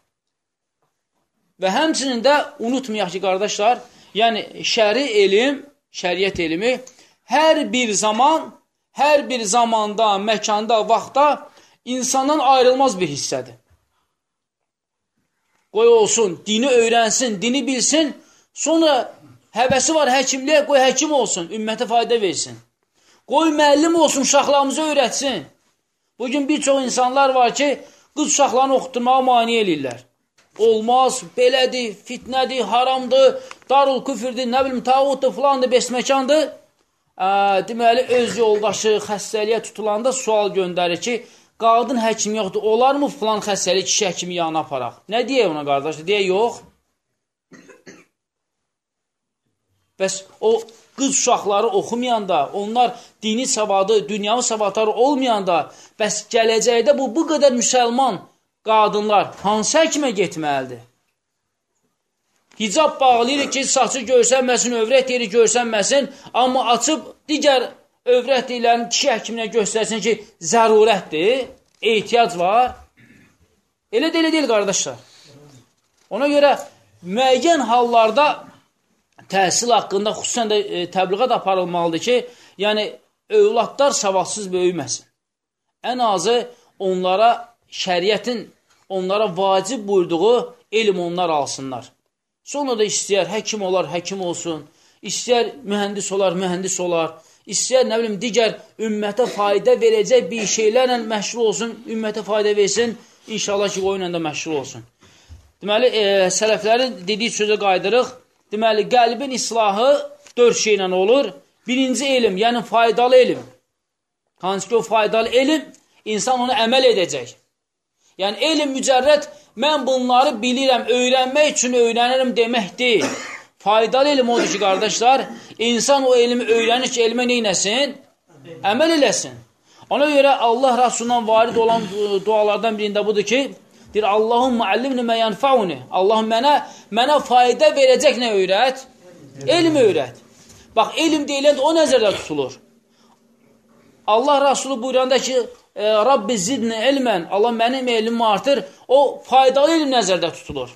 Və həmçinin də unutmayaq ki, qardaşlar, yəni şəri elm, şəriət elmi hər bir zaman, hər bir zamanda, məkanda, vaxtda insandan ayrılmaz bir hissədir. Qoy olsun, dini öyrənsin, dini bilsin, sonra həvəsi var həkimliyə, qoy həkim olsun, ümmətə fayda versin. Qoy müəllim olsun, uşaqlarımızı öyrətsin. Bugün bir çox insanlar var ki, qız uşaqlarını oxutmağa mani eləyirlər. olmaz, belədir, fitnədir, haramdır, darul küfürdür, nə bilim, tağutdur, filandır, besməkandır. Deməli, öz yoldaşı xəstəliyə tutulanda sual göndərir ki, qadın həkim yoxdur, olar mı filan xəstəlik kişi həkimi yanına aparaq? Nə deyək ona qardaşlar? Deyək, yox. Bəs o qız uşaqları oxumayanda, onlar dini savadı, dünyavi savadları olmayanda, bəs gələcəkdə bu, bu qədər müsəlman qadınlar hansı həkimə getməlidir? Hicab bağlayır ki, saçı görsənməsin, övrət yeri görsənməsin, amma açıb digər övrət yerlərin kişi həkiminə göstərsin ki, zərurətdir, ehtiyac var. Elə də elə deyil, qardaşlar. Ona görə müəyyən hallarda təhsil haqqında xüsusən də e, təbliğat aparılmalıdır ki, yəni övladlar savadsız böyüməsin. Ən azı onlara şəriətin onlara vacib buyurduğu elm onlar alsınlar. Sonra da istəyər həkim olar, həkim olsun, istəyər mühəndis olar, mühəndis olar, istəyər nə bilim digər ümmətə fayda verəcək bir şeylərlə məşğul olsun, ümmətə fayda versin, inşallah ki, o ilə də məşğul olsun. Deməli, e, sələflərin dediyi sözə qaydırıq. Deməli, qəlbin islahı dörd şeylə olur. Birinci elm, yəni faydalı elm. Hansı ki, o faydalı elm, insan onu əməl edəcək. Yəni, elm mücərrəd, mən bunları bilirəm, öyrənmək üçün öyrənirim demək deyil. Faydalı elm odur ki, qardaşlar, insan o elmi öyrənir ki, elmə neynəsin? Əməl eləsin. Ona görə Allah Rasulundan varid olan dualardan birində budur ki, deyir, Allahumma allimni mə yanfa'uni. Allahım mənə, mənə fayda verəcək nə öyrət? Elm öyrət. Bax, elm deyiləndə o nəzərdə tutulur. Allah Rasulü buyuranda ki, e, Rabbi zidni ilmən, Allah mənim elmimi artır, o faydalı elm nəzərdə tutulur.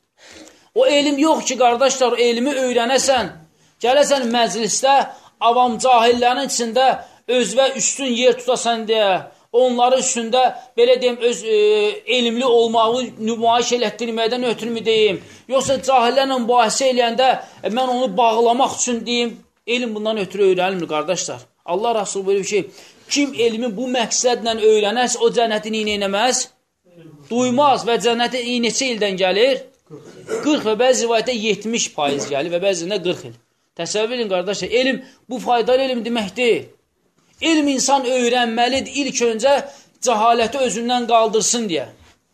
O elm yox ki, qardaşlar, o elmi öyrənəsən, gələsən məclisdə, avam cahillərin içində özvə üstün yer tutasan deyə, onların üstündə, belə deyim, öz e, elmli olmağı nümayiş elətdirməkdən ötürümü deyim, yoxsa cahillərlə mübahisə eləyəndə e, mən onu bağlamaq üçün deyim, elm bundan ötürü öyrənilmir, qardaşlar. Allah Rasulü buyurur ki, kim elmi bu məqsədlə öyrənərsə, o cənnətin iynə eləməz, duymaz və cənnətin neçə ildən gəlir? qırx və bəzi rivayətdə yetmiş faiz gəlir və bəzində qırx il. Təsəvvür edin, qardaşlar, elm bu faydalı elm demək deyil. Elm insan öyrənməlidir, ilk öncə cəhaləti özündən qaldırsın deyə.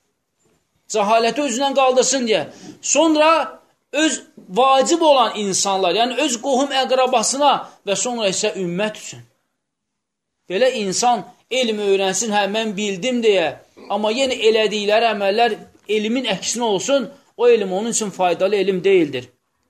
Cəhaləti özündən qaldırsın deyə. Sonra öz vacib olan insanlar, yəni öz qohum əqrabasına və sonra isə ümmət üçün. Belə insan elm öyrənsin, hə, mən bildim deyə, amma yenə elədikləri əməllər elmin əksinə olsun, o elm onun üçün faydalı elm deyildir.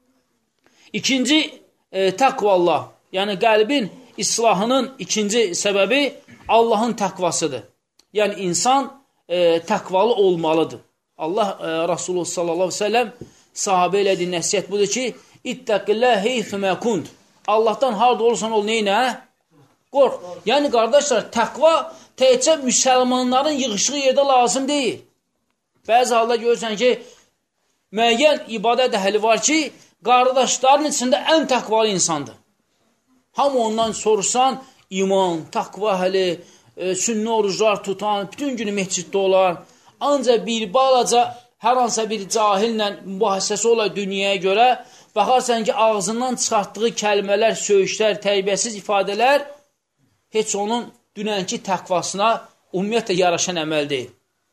İkinci, e, təqvallah, yəni qəlbin islahının ikinci səbəbi Allahın təqvasıdır. Yəni insan e, təqvalı olmalıdır. Allah e, Rasulullah sallallahu aleyhi ve sellem sahabə elədiyi nəsiyyət budur ki, İttəqillə heythümə kund. Allahdan harada olursan ol, neynə? Qorx. Yəni, qardaşlar, təqva təkcə müsəlmanların yığışığı yerdə lazım deyil. Bəzi halda görürsən ki, müəyyən ibadət əhli var ki, qardaşların içində ən təqvalı insandır. Hamı ondan soruşsan, iman, təqva əhli, e, sünnə oruclar tutan, bütün günü məsciddə olar. Ancaq bir balaca hər hansısa bir cahillə mübahisəsi olar dünyaya görə, baxarsan ki, ağzından çıxartdığı kəlmələr, söyüşlər, tərbiyəsiz ifadələr heç onun dünənki təqvasına ümumiyyətlə yaraşan əməl deyil.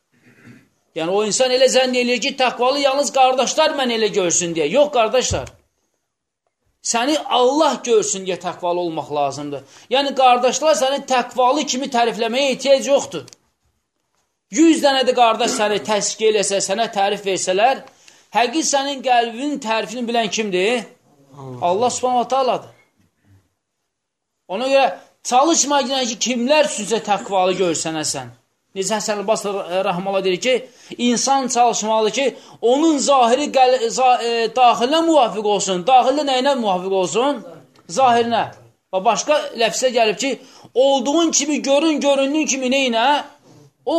Yəni, o insan elə zənn eləyir ki, təqvalı yalnız qardaşlar mən elə görsün deyə. Yox, qardaşlar. Səni Allah görsün deyə təqvalı olmaq lazımdır. Yəni, qardaşlar səni təqvalı kimi tərifləməyə ehtiyac yoxdur. yüz dənədir qardaş səni təsqiq eləsə, sənə tərif versələr, həqiq sənin qəlbinin tərifini bilən kimdir? Allah, Allah subhanahu ta'aladır. Ona görə çalışma ki, kimlər üçünsə təqvalı görsənəsən. Necə Həsən el-Basri rəhməllah deyir ki, insan çalışmalı ki, onun zahiri e, daxilə müvafiq olsun. Daxilə nəyinə müvafiq olsun? Zahirinə. Və başqa ləfsə gəlib ki, olduğun kimi görün, göründüyün kimi neynə? O,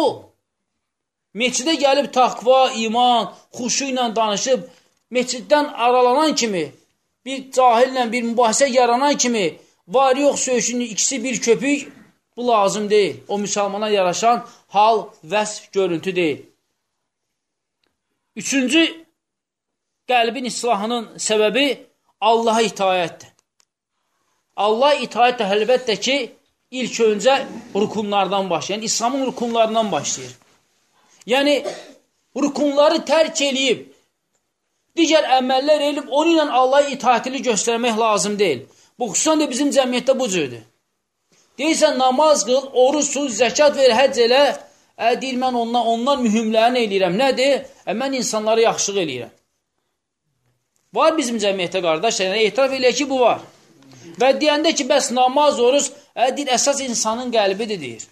meçidə gəlib təqva, iman, xuşu ilə danışıb, meçiddən aralanan kimi, bir cahillə bir mübahisə yaranan kimi, var yox söysünün ikisi bir köpük, bu lazım deyil. O müsəlmana yaraşan hal, vəsf, görüntü deyil. Üçüncü qəlbin islahının səbəbi Allaha itaətdir. Allaha itaət də əlbəttə ki, ilk öncə rukunlardan başlayır. Yəni, İslamın rukunlarından başlayır. Yəni, rukunları tərk eləyib, digər əməllər elib, onu ilə Allaha itaətini göstərmək lazım deyil. Bu, xüsusən də bizim cəmiyyətdə bu cürdür. Deyirsən, namaz qıl, oruç tut, zəkat ver, həcc elə, ə, deyir, mən ondan, ondan mühümlərini eləyirəm. Nədir? Ə, mən insanları yaxşılıq eləyirəm. Var bizim cəmiyyətdə, qardaşlar, yəni, etiraf eləyək ki, bu var. Və deyəndə ki, bəs namaz, oruç, ə, deyir, əsas insanın qəlbidir, deyir.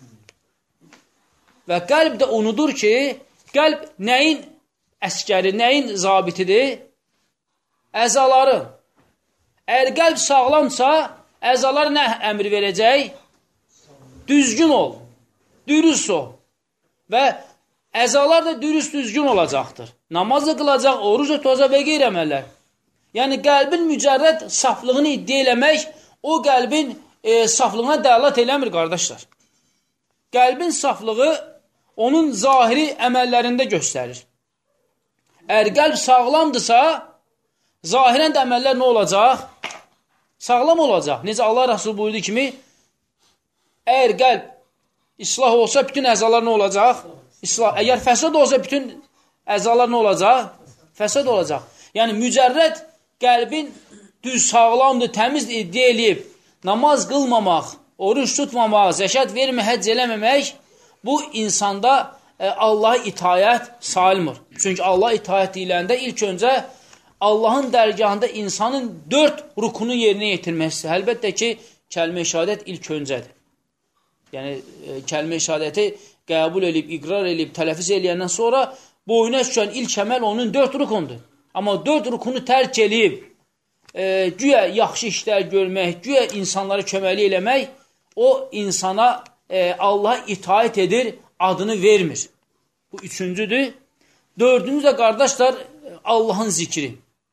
Və qəlb də unudur ki, qəlb nəyin əskəri, nəyin zabitidir? Əzaların. Əgər qəlb sağlamsa, əzalar nə əmr verəcək? Düzgün ol, dürüst ol. Və əzalar da dürüst, düzgün olacaqdır. Namaz da qılacaq, oruç da tutacaq və qeyr əməllər. Yəni, qəlbin mücərrəd saflığını iddia eləmək, o qəlbin e, saflığına dəlat eləmir, qardaşlar. Qəlbin saflığı onun zahiri əməllərində göstərir. Əgər qəlb sağlamdırsa, zahirən də əməllər nə olacaq? Sağlam olacaq. Necə Allah Rəsulü buyurduğu kimi, əgər qəlb islah olsa, bütün əzalar nə olacaq? İslah. Əgər fəsad olsa, bütün əzalar nə olacaq? Fəsad olacaq. Yəni, mücərrəd qəlbin düz, sağlamdır, təmizdir, iddia eləyib, namaz qılmamaq, oruç tutmamaq, zəkat vermək, həcc eləməmək, bu insanda e, Allaha itaət sayılmır. Çünki Allaha itaət deyiləndə ilk öncə Allahın dərgahında insanın dörd rukunu yerinə yetirməsi. Əlbəttə ki, kəlmə-i şəhadət ilk öncədir. Yəni, e, kəlmə-i şəhadəti qəbul edib, iqrar edib, tələfiz eləyəndən sonra boyuna düşən ilk əməl onun dörd rukundur. Amma dörd rukunu tərk eləyib, e, güya yaxşı işlər görmək, güya insanlara köməkli eləmək, o insana e, Allaha itaət edir, adını vermir. Bu üçüncüdür. Dördüncü də, qardaşlar, Allahın zikri.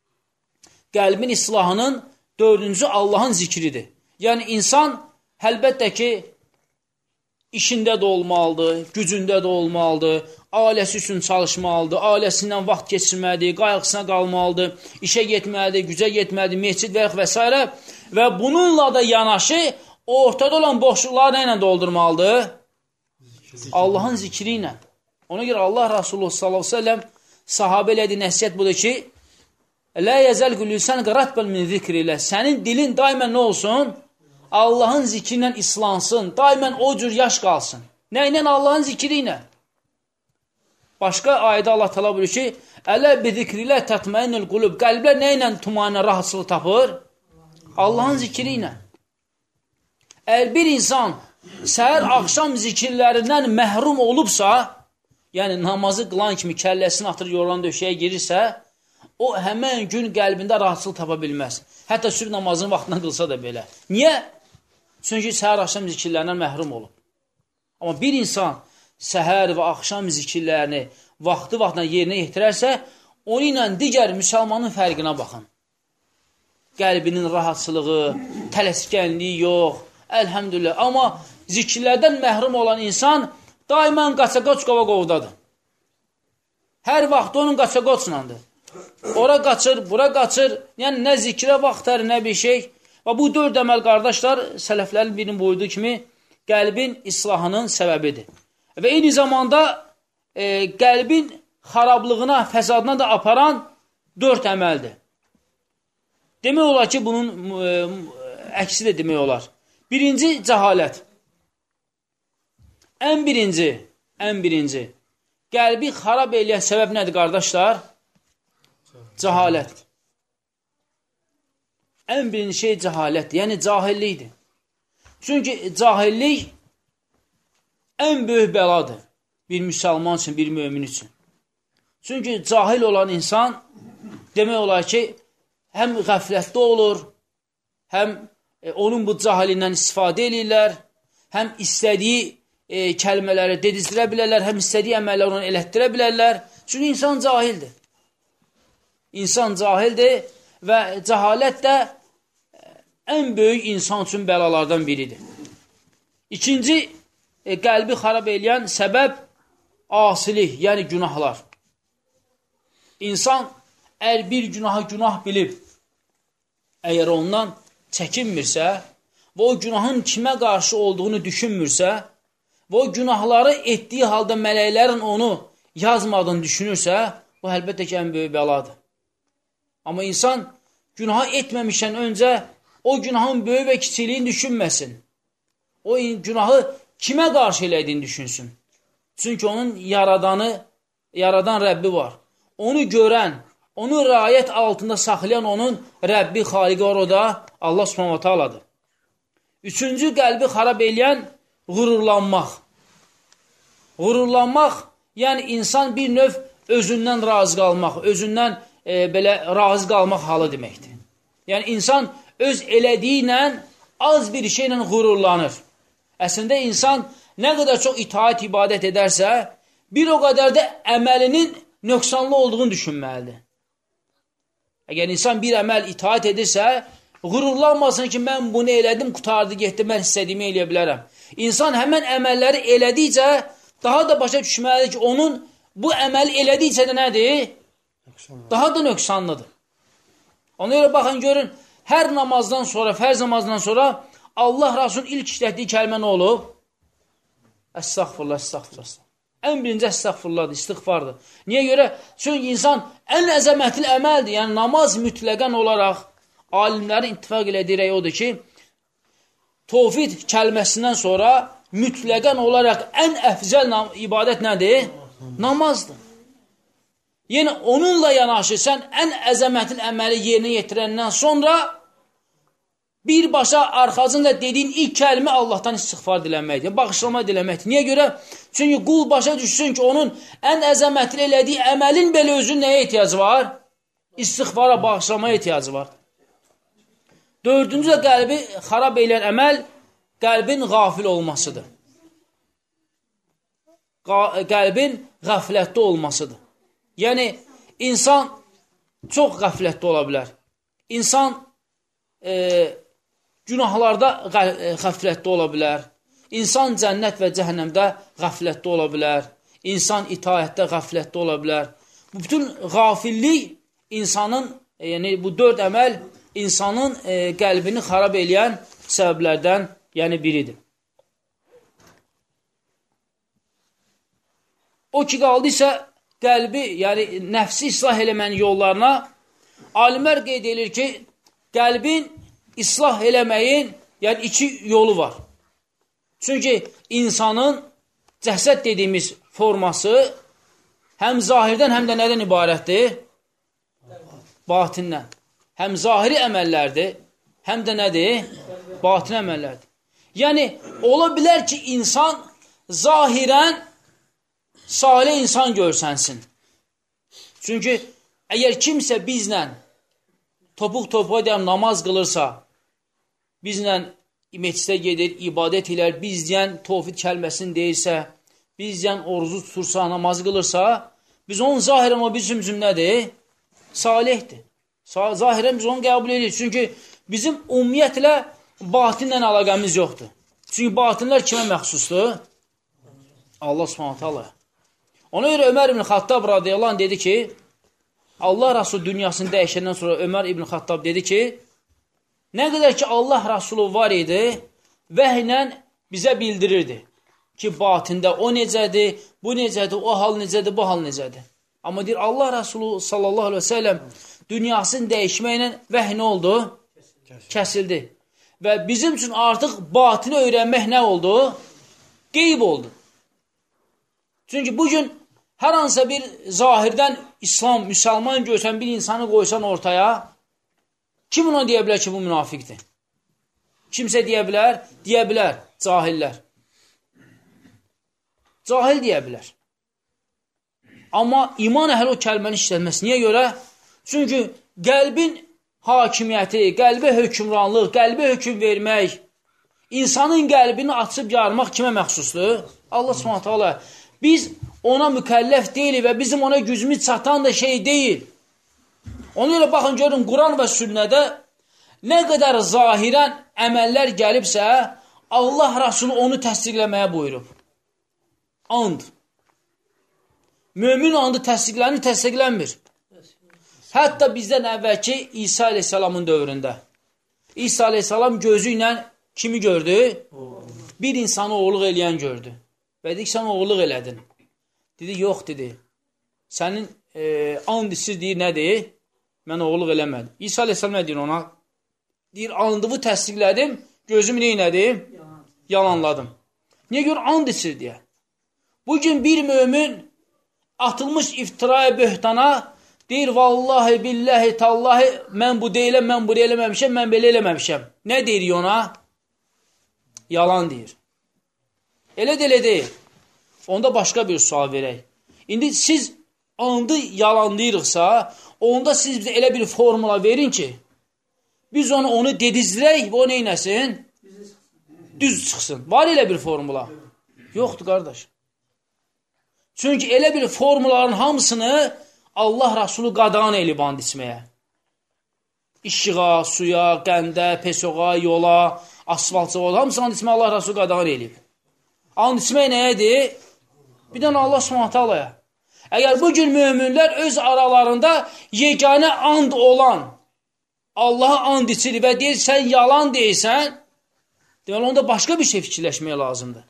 Qəlbin islahının dördüncü Allahın zikridir. Yəni, insan əlbəttə ki, işində də olmalıdır, gücündə də olmalıdır, ailəsi üçün çalışmalıdır, ailəsindən vaxt keçirməlidir, qayğısına qalmalıdır, işə getməlidir, gücə getməlidir, mescid və və s. Və bununla da yanaşı, ortada olan boşluqları nə ilə doldurmalıdır? Allahın zikri ilə. Ona görə Allah Rasulullah sallallahu əleyhi və səlləm sahabə elədiyi nəsihət budur ki, Lə yəzəl gülüsən qıratbəl min zikri ilə. Sənin dilin daimən nə olsun? Allahın zikri ilə islansın. Daimən o cür yaş qalsın. Nə ilə? Allahın zikri ilə. Başqa ayədə Allah təala buyurur ki, Ələ bi zikri ilə tətməinnül qulub. Qəlblər nə ilə tumanə, rahatsızlıq tapır? Allahın zikri ilə. Əgər bir insan səhər axşam zikirlərindən məhrum olubsa, yəni namazı qılan kimi kəlləsini atır, yoran döşəyə girirsə, o həmən gün qəlbində rahatsızlıq tapa bilməz. Hətta sübh namazının vaxtına qılsa da belə. Niyə? Çünki səhər axşam zikirlərindən məhrum olub. Amma bir insan səhər və axşam zikirlərini vaxtı vaxtına yerinə yetirərsə, onu ilə digər müsəlmanın fərqinə baxın. Qəlbinin rahatsızlığı, tələskənliyi yox, əlhəmdülillah. Amma zikirlərdən məhrum olan insan daimən qaçaqoç qova qovdadır. Hər vaxt onun qaçaqoçlandır. Ora qaçır, bura qaçır, yəni nə zikrə vaxtlar, nə bir şey. Və bu dörd əməl, qardaşlar, sələflərin birinin buyurduğu kimi qəlbin islahının səbəbidir. Və eyni zamanda e, qəlbin xarablığına, fəsadına da aparan dörd əməldir. Demək olar ki, bunun e, əksi də demək olar. Birinci, cəhalət. Ən birinci, ən birinci, qəlbi xarab eləyən səbəb nədir, qardaşlar? Cəhalət. Ən birinci şey cəhalətdir, yəni cahillikdir. Çünki cahillik ən böyük bəladır bir müsəlman üçün, bir mömin üçün. Çünki cahil olan insan demək olar ki, həm qəflətdə olur, həm e, onun bu cahilindən istifadə edirlər, həm istədiyi e, kəlmələri dedizdirə bilərlər, həm istədiyi əməlləri onu elətdirə bilərlər. Çünki insan cahildir. İnsan cahildir və cəhalət də ən böyük insan üçün bəlalardan biridir. İkinci, e, qəlbi xarab eləyən səbəb asilik, yəni günahlar. İnsan əgər bir günahı günah bilib, əgər ondan çəkinmirsə və o günahın kimə qarşı olduğunu düşünmürsə və o günahları etdiyi halda mələklərin onu yazmadığını düşünürsə, bu əlbəttə ki, ən böyük bəladır. Amma insan günahı etməmişdən öncə o günahın böyük və kiçiliyini düşünməsin. O günahı kimə qarşı elədiyini düşünsün. Çünki onun yaradanı, yaradan Rəbbi var. Onu görən, onu rayət altında saxlayan onun Rəbbi, xaliqi var, o da Allah Subhanahu wa ta'aladır. Üçüncü, qəlbi xarab eləyən qürurlanmaq. Qürurlanmaq, yəni insan bir növ özündən razı qalmaq, özündən e, belə razı qalmaq halı deməkdir. Yəni insan öz elədiyi ilə az bir şeylə qürurlanır. Əslində insan nə qədər çox itaat ibadət edərsə, bir o qədər də əməlinin nöqsanlı olduğunu düşünməlidir. Əgər insan bir əməl itaat edirsə, qürurlanmasın ki, mən bunu elədim, qutardı, getdi, mən istədiyimi eləyə bilərəm. İnsan həmən əməlləri elədikcə, daha da başa düşməlidir ki, onun bu əməli elədikcə də nədir? Daha da nöqsanlıdır. Ona görə baxın, görün, hər namazdan sonra, fərz namazdan sonra Allah Rasulun ilk işlətdiyi kəlmə nə olub? Əstəğfurullah, əstəğfurullah. Ən birinci əstəğfurullahdır, istiğfardır. Niyə görə? Çünki insan ən əzəmətli əməldir. Yəni namaz mütləqən olaraq alimlərin ittifaq elədiyi rəy odur ki, tövhid kəlməsindən sonra mütləqən olaraq ən əfzəl ibadət nədir? Namazdır. Yəni onunla yanaşı sən ən əzəmətli əməli yerinə yetirəndən sonra birbaşa arxasında dediyin ilk kəlmə Allahdan istiğfar diləməkdir, bağışlama diləməkdir. Niyə görə? Çünki qul başa düşsün ki, onun ən əzəmətli elədiyi əməlin belə özünün nəyə ehtiyacı var? İstiğfara, bağışlamaya ehtiyacı var. Dördüncü də qəlbi xarab edən əməl qəlbin qafil olmasıdır. Qəlbin qəflətdə olmasıdır. Yəni, insan çox qəflətdə ola bilər. İnsan e, günahlarda qəflətdə ola bilər. İnsan cənnət və cəhənnəmdə qəflətdə ola bilər. İnsan itaətdə qəflətdə ola bilər. Bu bütün qafillik insanın, e, yəni bu dörd əməl insanın e, qəlbini xarab eləyən səbəblərdən yəni biridir. O ki, qaldı isə qəlbi, yəni nəfsi islah eləmənin yollarına alimlər qeyd edir ki, qəlbin islah eləməyin yəni iki yolu var. Çünki insanın cəsəd dediyimiz forması həm zahirdən, həm də nədən ibarətdir? Batindən. Həm zahiri əməllərdir, həm də nədir? Batin əməllərdir. Yəni, ola bilər ki, insan zahirən salih insan görsənsin. Çünki əgər kimsə bizlə topuq-topuğa deyəm, namaz qılırsa, bizlə meclisə gedir, ibadət elər, biz deyən tövhid kəlməsini deyirsə, biz deyən orucu tutursa, namaz qılırsa, biz onun zahirən o bizim üçün nədir? Salihdir. Zahirən biz onu qəbul edirik. Çünki bizim ümumiyyətlə batinlə əlaqəmiz yoxdur. Çünki batinlər kimə məxsusdur? Allah Subhanahu taala. Ona görə Ömər ibn Xattab radiyallahu anh dedi ki, Allah Rasul dünyasını dəyişəndən sonra Ömər ibn Xattab dedi ki, nə qədər ki Allah Rasulü var idi, vəhiylə bizə bildirirdi ki, batində o necədir, bu necədir, o hal necədir, bu hal necədir. Amma deyir, Allah Rasulü sallallahu aleyhi ve sellem dünyasını dəyişməklə vəhiy nə oldu? Kəsildi. Və bizim üçün artıq batini öyrənmək nə oldu? Qeyb oldu. Çünki bugün hər hansısa bir zahirdən İslam, müsəlman görsən, bir insanı qoysan ortaya, kim ona deyə bilər ki, bu münafiqdir? Kimsə deyə bilər? Deyə bilər, cahillər. Cahil deyə bilər. Amma iman əhli o kəlməni işlətməz. Niyə görə? Çünki qəlbin hakimiyyəti, qəlbə hökmranlıq, qəlbə hökm vermək, insanın qəlbini açıb yarmaq kimə məxsusdur? Allah Subhanahu taala. Biz ona mükəlləf deyilik və bizim ona gücümüz çatan da şey deyil. Ona görə baxın, görün, Quran və sünnədə nə qədər zahirən əməllər gəlibsə, Allah Rasulü onu təsdiqləməyə buyurub. And. Mömin andı təsdiqlənir, təsdiqlənmir. Hətta bizdən əvvəlki İsa aleyhissalamın dövründə. İsa aleyhissalam gözü ilə kimi gördü? Bir insanı oğluq eləyən gördü. Və dedik, sən oğluq elədin. Dedi, yox, dedi. Sənin e, and içsiz deyir, nədir? Mən oğluq eləmədim. İsa aleyhissalam nə deyir ona? Deyir, andımı təsdiqlədim, gözümü neynədim? Yalanladım. Niyə gör, and içsir deyə. Bugün bir mömin atılmış iftiraya, böhtana deyir, vallahi, billahi, tallahi, mən bu deyiləm, mən bunu eləməmişəm, mən belə eləməmişəm. Nə deyir ona? Yalan deyir. Elə də elə deyil. Onda başqa bir sual verək. İndi siz andı yalanlayırıqsa, onda siz bizə elə bir formula verin ki, biz onu onu dedizdirək və o neynəsin? Düz çıxsın. Var elə bir formula? Yoxdur, qardaş. Çünki elə bir formulaların hamısını Allah Rasulü qadağan elib and içməyə. İşığa, suya, qəndə, pesoğa, yola, asfalt zavoda, hamısı and içməyə Allah Rasulü qadağan elib. And içmək nəyədir? Bir dənə Allah Subhanahu taalaya. Əgər bugün möminlər öz aralarında yeganə and olan Allaha and içir və deyir, sən yalan deyirsən, deməli, onda başqa bir şey fikirləşməyə lazımdır.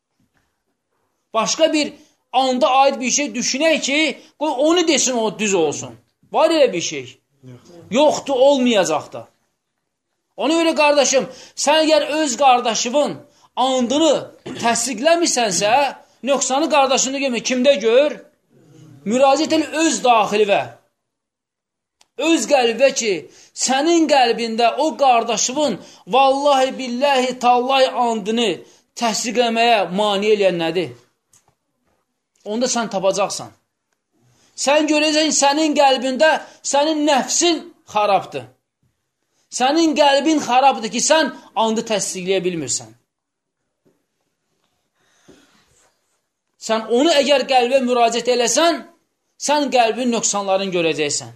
Başqa bir anda aid bir şey düşünək ki, qoy onu desin, o düz olsun. Var elə bir şey. Yoxdur, olmayacaq da. Ona görə qardaşım, sən əgər öz qardaşının andını təsdiqləmirsənsə, nöqsanı qardaşını görmə, kimdə gör? Müraciət elə öz daxilivə. Öz qəlbə ki, sənin qəlbində o qardaşının vallahi, billahi, tallahi andını təsdiqləməyə mani eləyən nədir? Onda sən tapacaqsan. Sən görəcəksən, sənin qəlbində sənin nəfsin xarabdır. Sənin qəlbin xarabdır ki, sən andı təsdiqləyə bilmirsən. Sən onu əgər qəlbə müraciət eləsən, sən qəlbin nöqsanlarını görəcəksən.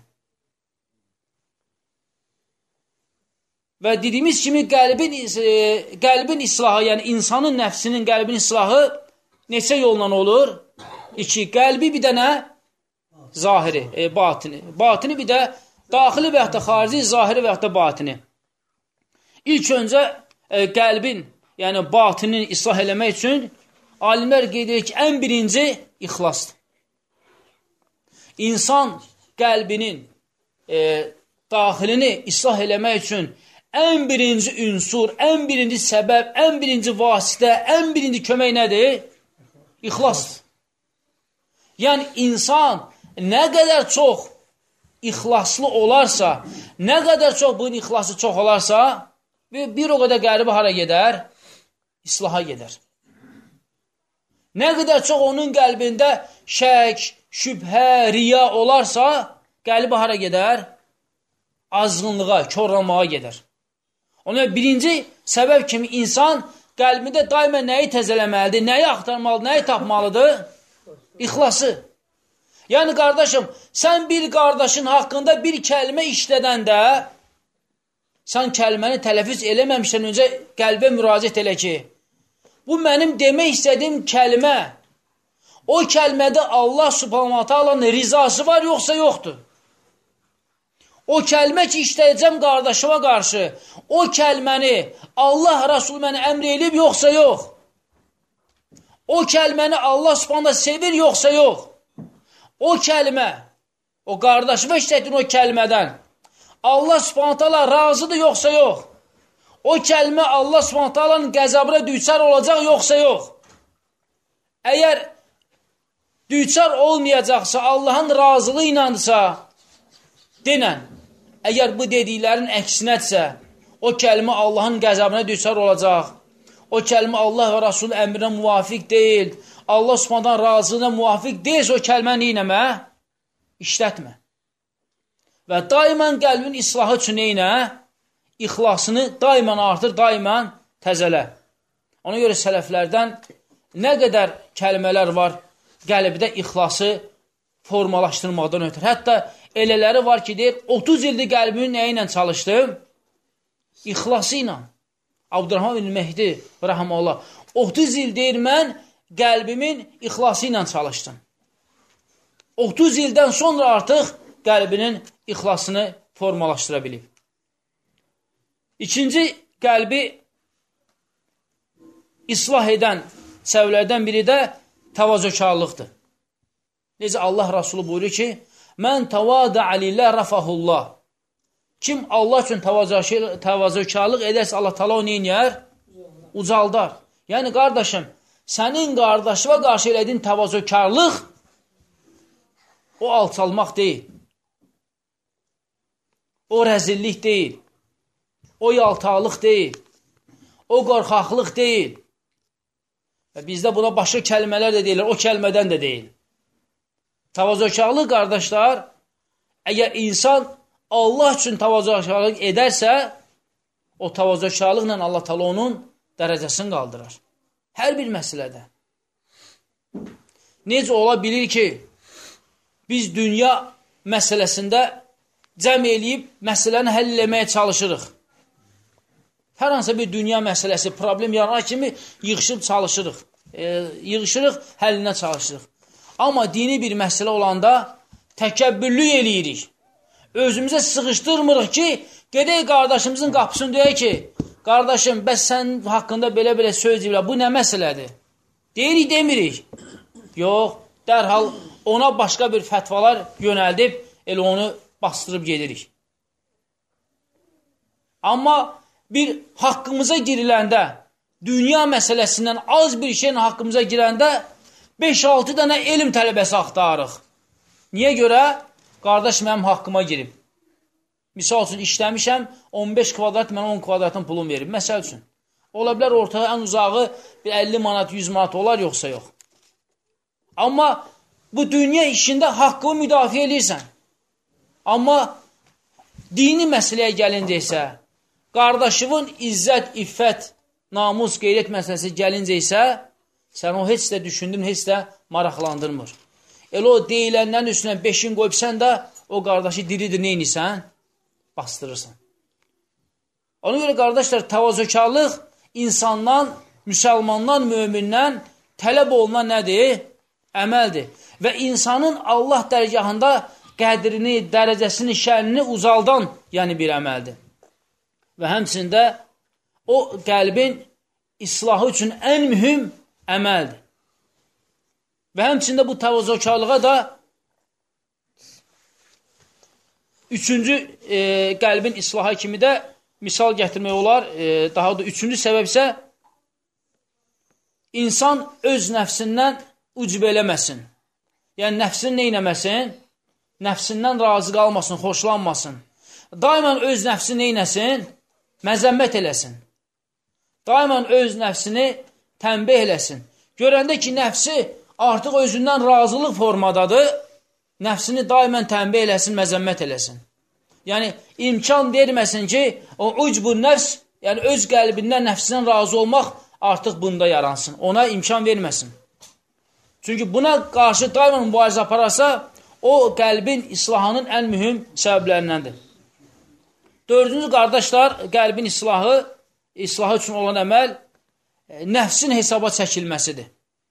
Və dediyimiz kimi qəlbin, e, qəlbin islahı, yəni insanın nəfsinin qəlbin islahı neçə yolla olur? İki, qəlbi bir dənə zahiri, e, batini. Batini bir də daxili və yaxud da xarici, zahiri və yaxud da batini. İlk öncə e, qəlbin, yəni batinin islah eləmək üçün alimlər qeyd edir ki, ən birinci ixlasdır. İnsan qəlbinin e, daxilini islah eləmək üçün ən birinci ünsur, ən birinci səbəb, ən birinci vasitə, ən birinci kömək nədir? İxlasdır. Yəni, insan nə qədər çox ixlaslı olarsa, nə qədər çox bunun ixlası çox olarsa, bir o qədər qəlbi hara gedər? İslaha gedər. Nə qədər çox onun qəlbində şək, şübhə, riya olarsa, qəlbi hara gedər? Azğınlığa, korlanmağa gedər. Ona birinci səbəb kimi insan qəlbində daima nəyi təzələməlidir, nəyi axtarmalıdır, nəyi tapmalıdır? İxlası. Yəni, qardaşım, sən bir qardaşın haqqında bir kəlmə işlədəndə, sən kəlməni tələffüz eləməmişdən öncə qəlbə müraciət elə ki, bu mənim demək istədiyim kəlmə, o kəlmədə Allah Subhanahu taalanın rizası var, yoxsa yoxdur? O kəlmə ki, işləyəcəm qardaşıma qarşı, o kəlməni Allah Rasulü mənə əmr elib, yoxsa yox? O kəlməni Allah Subhanahu sevir, yoxsa yox? O kəlmə, o qardaşıma işlətdiyin o kəlmədən Allah Subhanahu taala razıdır, yoxsa yox? O kəlmə Allah Subhanahu taalanın qəzabına düçar olacaq, yoxsa yox? Əgər düçar olmayacaqsa, Allahın razılığı inandısa, denən, əgər bu dediklərin əksinətsə, o kəlmə Allahın qəzabına düçar olacaq, o kəlmə Allah və Rasulun əmrinə müvafiq deyil, Allah Subhanahu razılığına müvafiq deyilsə, o kəlməni neynəmə? İşlətmə. Və daimən qəlbin islahı üçün neynə? İxlasını daimən artır, daimən təzələ. Ona görə sələflərdən nə qədər kəlmələr var qəlbdə ixlası formalaşdırmaqdan ötür. Hətta elələri var ki, deyir, otuz ildir qəlbimin nəyi ilə çalışdım? İxlası ilə. Abdurrahman bin Mehdi, rəhməllah, otuz il deyir, mən qəlbimin ixlası ilə çalışdım. otuz ildən sonra artıq qəlbinin ixlasını formalaşdıra bilib. İkinci, qəlbi islah edən səbəblərdən biri də təvazökarlıqdır. Necə Allah Rasulü buyurur ki, mən təvada'a lillah rafahullah. Kim Allah üçün təvazökarlıq edərsə, Allah təala onu neyər? Ucaldar. Yəni, qardaşım, sənin qardaşıva qarşı elədiyin təvazökarlıq o alçalmaq deyil. O rəzillik deyil. O yaltaqlıq deyil. O qorxaqlıq deyil. Və bizdə buna başqa kəlmələr də deyirlər, o kəlmədən də deyil. Təvazökarlıq, qardaşlar, əgər insan Allah üçün təvazökarlıq edərsə, o təvazökarlıqla Allah təala onun dərəcəsini qaldırar. Hər bir məsələdə. Necə ola bilir ki, biz dünya məsələsində cəm eləyib məsələni həll eləməyə çalışırıq. Hər hansı bir dünya məsələsi, problem yaranan kimi yığışıb çalışırıq. E, yığışırıq, həllinə çalışırıq. Amma dini bir məsələ olanda təkəbbürlük eləyirik. Özümüzə sıxışdırmırıq ki, gedək qardaşımızın qapısını deyək ki, qardaşım, bəs sən haqqında belə-belə söz deyirlər, bu nə məsələdir? Deyirik, demirik. Yox, dərhal ona başqa bir fətvalar yönəldib, elə onu bastırıb gedirik. Amma bir haqqımıza giriləndə, dünya məsələsindən az bir şeyin haqqımıza girəndə, beş altı dənə elm tələbəsi axtarırıq. Niyə görə? Qardaş mənim haqqıma girib. Misal üçün, işləmişəm, on beş kvadrat, mən on kvadratın pulum verib. Məsəl üçün. Ola bilər ortaya ən uzağı bir əlli manat, yüz manat olar, yoxsa yox. Amma bu dünya işində haqqımı müdafiə edirsən. Amma dini məsələyə gəlincə isə, qardaşımın izzət, iffət, namus, qeyrət məsələsi gəlincə isə, sən o heç də düşündün, heç də maraqlandırmır. Elə o deyilənlərin üstündən beşin qoyub sən də o qardaşı diridir, neynirsən? Bastırırsan. Ona görə qardaşlar, təvazökarlıq insandan, müsəlmandan, mömindən tələb olunan nədir? Əməldir. Və insanın Allah dərgahında qədrini, dərəcəsini, şənini uzaldan, yəni bir əməldir. Və həmçində o qəlbin islahı üçün ən mühüm əməldir. Və həmçində bu təvazökarlığa da üçüncü e, qəlbin islahı kimi də misal gətirmək olar. E, daha da üçüncü səbəb isə insan öz nəfsindən ucub eləməsin. Yəni, nəfsini neynəməsin? Nəfsindən razı qalmasın, xoşlanmasın. Daimən öz nəfsini neynəsin? Məzəmmət eləsin. Daimən öz nəfsini tənbih eləsin. Görəndə ki, nəfsi artıq özündən razılıq formadadır, nəfsini daimən tənbih eləsin, məzəmmət eləsin. Yəni, imkan verməsin ki, o ucbu nəfs, yəni öz qəlbindən nəfsindən razı olmaq artıq bunda yaransın. Ona imkan verməsin. Çünki buna qarşı daimən mübarizə apararsa, o qəlbin islahının ən mühüm səbəblərindəndir. Dördüncü, qardaşlar, qəlbin islahı, islahı üçün olan əməl, nəfsin hesaba çəkilməsidir.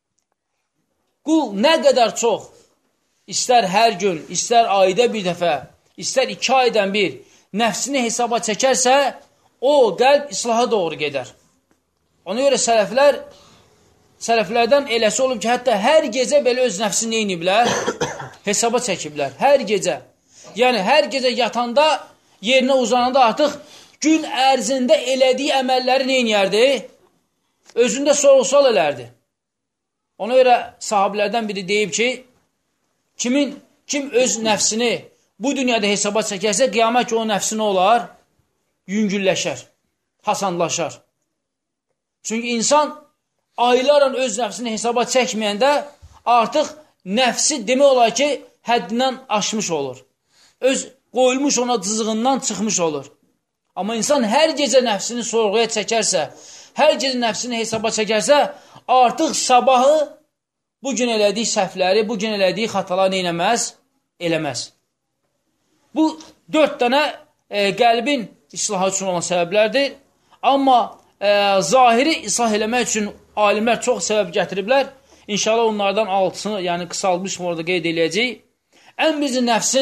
Qul nə qədər çox, istər hər gün, istər ayda bir dəfə, istər iki aydan bir, nəfsini hesaba çəkərsə, o qəlb islaha doğru gedər. Ona görə sələflər, sələflərdən eləsi olub ki, hətta hər gecə belə öz nəfsini neyniblər, hesaba çəkiblər, hər gecə. Yəni, hər gecə yatanda, yerinə uzananda artıq gün ərzində elədiyi əməlləri neyniyərdi? Özündə sorğu-sual elərdi. Ona görə sahabilərdən biri deyib ki, kimin, kim öz nəfsini bu dünyada hesaba çəkərsə, qiyamət ki, o nəfsi nə olar? Yüngülləşər, hasanlaşar. Çünki insan aylarla öz nəfsini hesaba çəkməyəndə artıq nəfsi demək olar ki, həddindən aşmış olur. Öz qoyulmuş ona cızığından çıxmış olur. Amma insan hər gecə nəfsini sorğuya çəkərsə, hər gecə nəfsini hesaba çəkərsə, artıq sabahı bugün elədiyi səhvləri, bugün elədiyi xataları neynəməz? Eləməz. Bu dörd dənə e, qəlbin islahı üçün olan səbəblərdir. Amma e, zahiri islah eləmək üçün alimlər çox səbəb gətiriblər. İnşallah onlardan altısını, yəni qısalmış orada qeyd eləyəcək. Ən birinci nəfsin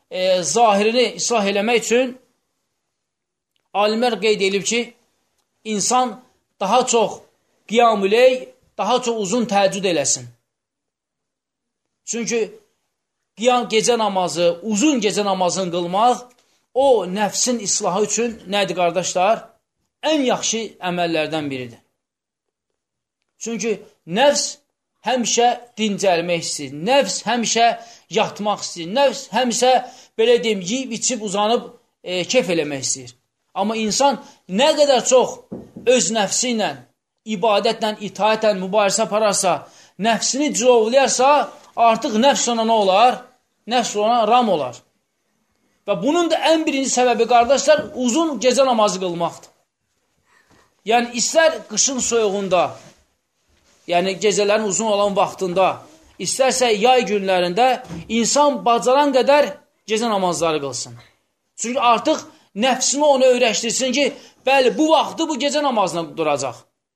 e, zahirini islah eləmək üçün alimlər qeyd edib ki, insan daha çox qiyam-ül-leyl, daha çox uzun təheccüd eləsin. Çünki qiyam gecə namazı, uzun gecə namazını qılmaq, o nəfsin islahı üçün nədir qardaşlar? Ən yaxşı əməllərdən biridir. Çünki nəfs həmişə dincəlmək istəyir, nəfs həmişə yatmaq istəyir, nəfs həmişə, belə deyim, yiyib, içib, uzanıb, e, kef eləmək istəyir. Amma insan nə qədər çox öz nəfsi ilə, ibadətlə, itaətlə mübarizə apararsa, nəfsini cilovlayarsa, artıq nəfs ona nə olar? Nəfs ona ram olar. Və bunun da ən birinci səbəbi, qardaşlar, uzun gecə namazı qılmaqdır. Yəni, istər qışın soyuğunda, yəni gecələrin uzun olan vaxtında, istərsə yay günlərində insan bacaran qədər gecə namazları qılsın. Çünki artıq nəfsini onu öyrəşdirsin ki, bəli, bu vaxtı bu gecə namazına duracaq.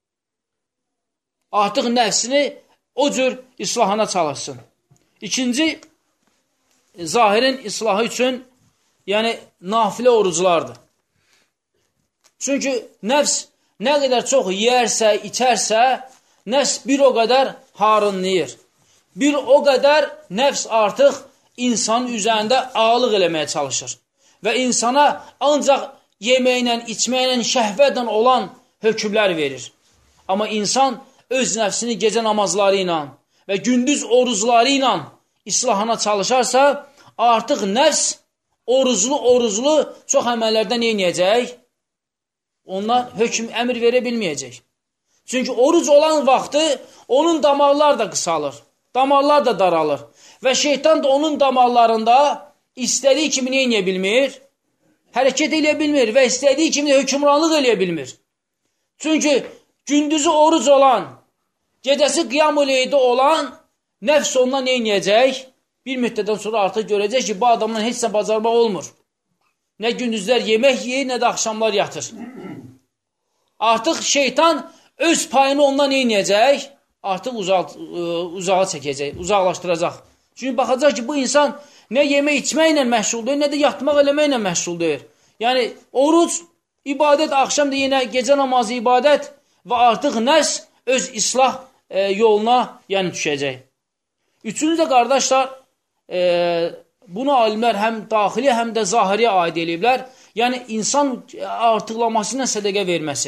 Artıq nəfsini o cür islahına çalışsın. İkinci, zahirin islahı üçün, yəni nafilə oruclardır. Çünki nəfs nə qədər çox yeyərsə, içərsə, nəfs bir o qədər harınlayır. Bir o qədər nəfs artıq insanın üzərində ağalıq eləməyə çalışır. Və insana ancaq yeməklə, içməklə, şəhvətlə olan hökmlər verir. Amma insan öz nəfsini gecə namazları ilə və gündüz orucları ilə islahına çalışarsa, artıq nəfs oruclu-oruclu çox əməllərdən neynəyəcək? Ondan hökm əmr verə bilməyəcək. Çünki oruc olan vaxtı onun damarlar da qısalır, damarlar da daralır. Və şeytan da onun damarlarında istədiyi kimi neynəyə bilmir? Hərəkət eləyə bilmir və istədiyi kimi hökmranlıq eləyə bilmir. Çünki gündüzü oruc olan, gecəsi qiyam-ül-leydə olan nəfs ondan neynəyəcək? Bir müddətdən sonra artıq görəcək ki, bu adamdan heç nə bacarmaq olmur. Nə gündüzlər yemək yeyir, nə də axşamlar yatır. Artıq şeytan öz payını ondan neynəyəcək? Artıq uzaq, uzağa çəkəcək, uzaqlaşdıracaq. Çünki baxacaq ki, bu insan nə yemək içməklə məşğuldur, nə də yatmaq eləməklə məşğuldur. Yəni, oruc, ibadət, axşam da yenə gecə namazı ibadət və artıq nəs öz islah e, yoluna yəni düşəcək. Üçüncü də qardaşlar, e, bunu alimlər həm daxili, həm də zahiriyə aid eləyiblər. Yəni, insan artıqlamasıyla sədəqə verməsi.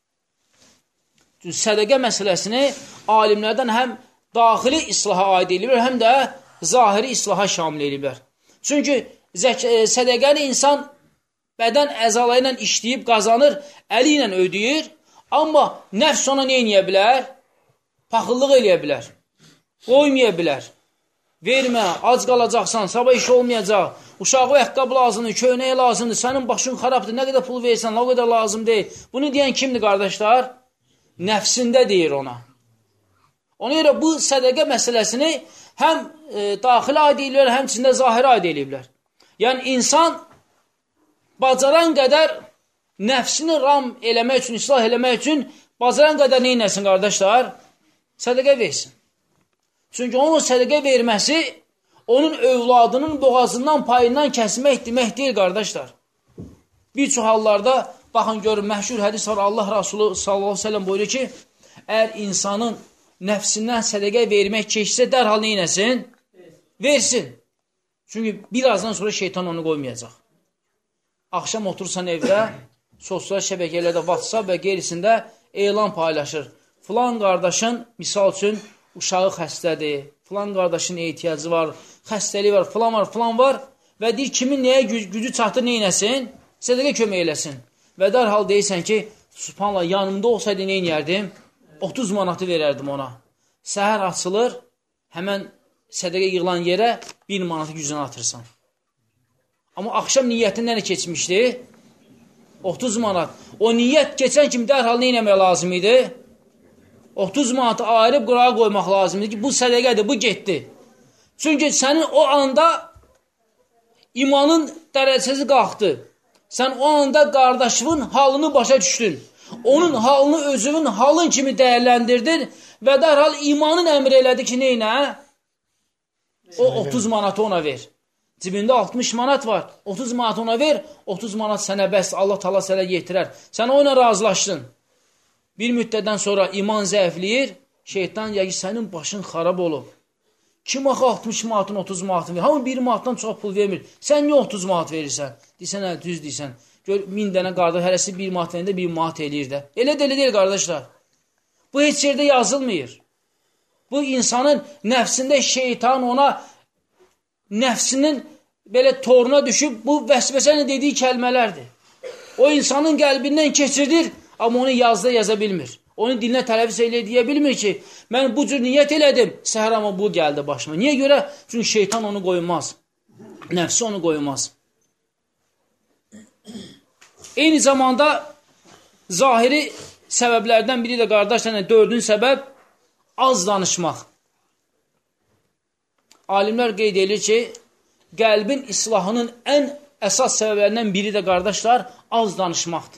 Sədəqə məsələsini alimlərdən həm daxili islaha aid eləyiblər, həm də zahiri islaha şamil eləyiblər. Çünki sədəqəni insan bədən əzaları ilə işləyib, qazanır, əli ilə ödəyir, amma nəfs ona nə eləyə bilər? Paxıllıq eləyə bilər, qoymaya bilər. Vermə, ac qalacaqsan, sabah iş olmayacaq, uşağı əqqab lazımdır, köynəyə lazımdır, sənin başın xarabdır, nə qədər pul versən, o qədər lazım deyil. Bunu deyən kimdir, qardaşlar? Nəfsində deyir ona. Ona görə bu sədəqə məsələsini həm e, daxili aid eləyiblər, həmçində zahiri aid eləyiblər. Yəni, insan bacaran qədər nəfsini ram eləmək üçün, islah eləmək üçün bacaran qədər nə inəsin, qardaşlar? Sədəqə versin. Çünki onun sədəqə verməsi onun övladının boğazından, payından kəsmək demək deyil, qardaşlar. Bir çox hallarda, baxın görün, məhşur hədis var, Allah Rasulü sallallahu aleyhi ve sellem buyuruyor ki, əgər insanın nəfsindən sədəqə vermək keçsə, dərhal nə inəsin? Versin. Çünki birazdan sonra şeytan onu qoymayacaq. Axşam otursan evdə, sosial şəbəkələrdə, WhatsApp və qeyrisində elan paylaşır. Filan qardaşın, misal üçün, uşağı xəstədir, filan qardaşın ehtiyacı var, xəstəliyi var, filan var, filan var və deyir, kimin nəyə güc gücü çatır, nə inəsin? Sədəqə kömək eləsin. Və dərhal deyirsən ki, subhanallah, yanımda olsaydı nə inərdim? otuz manatı verərdim ona. Səhər açılır, həmən sədəqə yığılan yerə bir manatı gücünə atırsan. Amma axşam niyyətindən nə keçmişdi? otuz manat. O niyyət keçən kimi dərhal nə inəmək lazım idi? otuz manatı ayırıb qırağa qoymaq lazımdır ki, bu sədəqədir, bu getdi. Çünki sənin o anda imanın dərəcəsi qalxdı. Sən o anda qardaşının halını başa düşdün. Onun halını özünün halın kimi dəyərləndirdin və dərhal imanın əmr elədi ki, neynə? O otuz manatı ona ver. Cibində altmış manat var. otuz manat ona ver, otuz manat sənə bəs, Allah Taala sənə yetirər. Sən o ilə razılaşdın. Bir müddətdən sonra iman zəifləyir, şeytan deyir ki, sənin başın xarab olub. Kim axı altmış manatın otuz manatını verir? Hamı bir manatdan çox pul vermir. Sən niyə otuz manat verirsən? Deysən, hə, düz deysən. Gör, min dənə qardaş, hərəsi bir manat verində bir manat eləyir də. Elə də elə deyil, qardaşlar. Bu heç yerdə yazılmır. Bu insanın nəfsində şeytan ona, nəfsinin belə toruna düşüb, bu vəsvəsənin dediyi kəlmələrdir. O insanın qəlbindən keçirdir, amma onu yazda yaza bilmir. Onun dilinə tələffüz elə deyə bilmir ki, mən bu cür niyyət elədim, səhər amma bu gəldi başıma. Niyə görə? Çünki şeytan onu qoymaz. Nəfsi onu qoymaz. Eyni zamanda zahiri səbəblərdən biri də qardaşlarına dördüncü səbəb az danışmaq. Alimlər qeyd edir ki, qəlbin islahının ən əsas səbəblərindən biri də qardaşlar az danışmaqdır.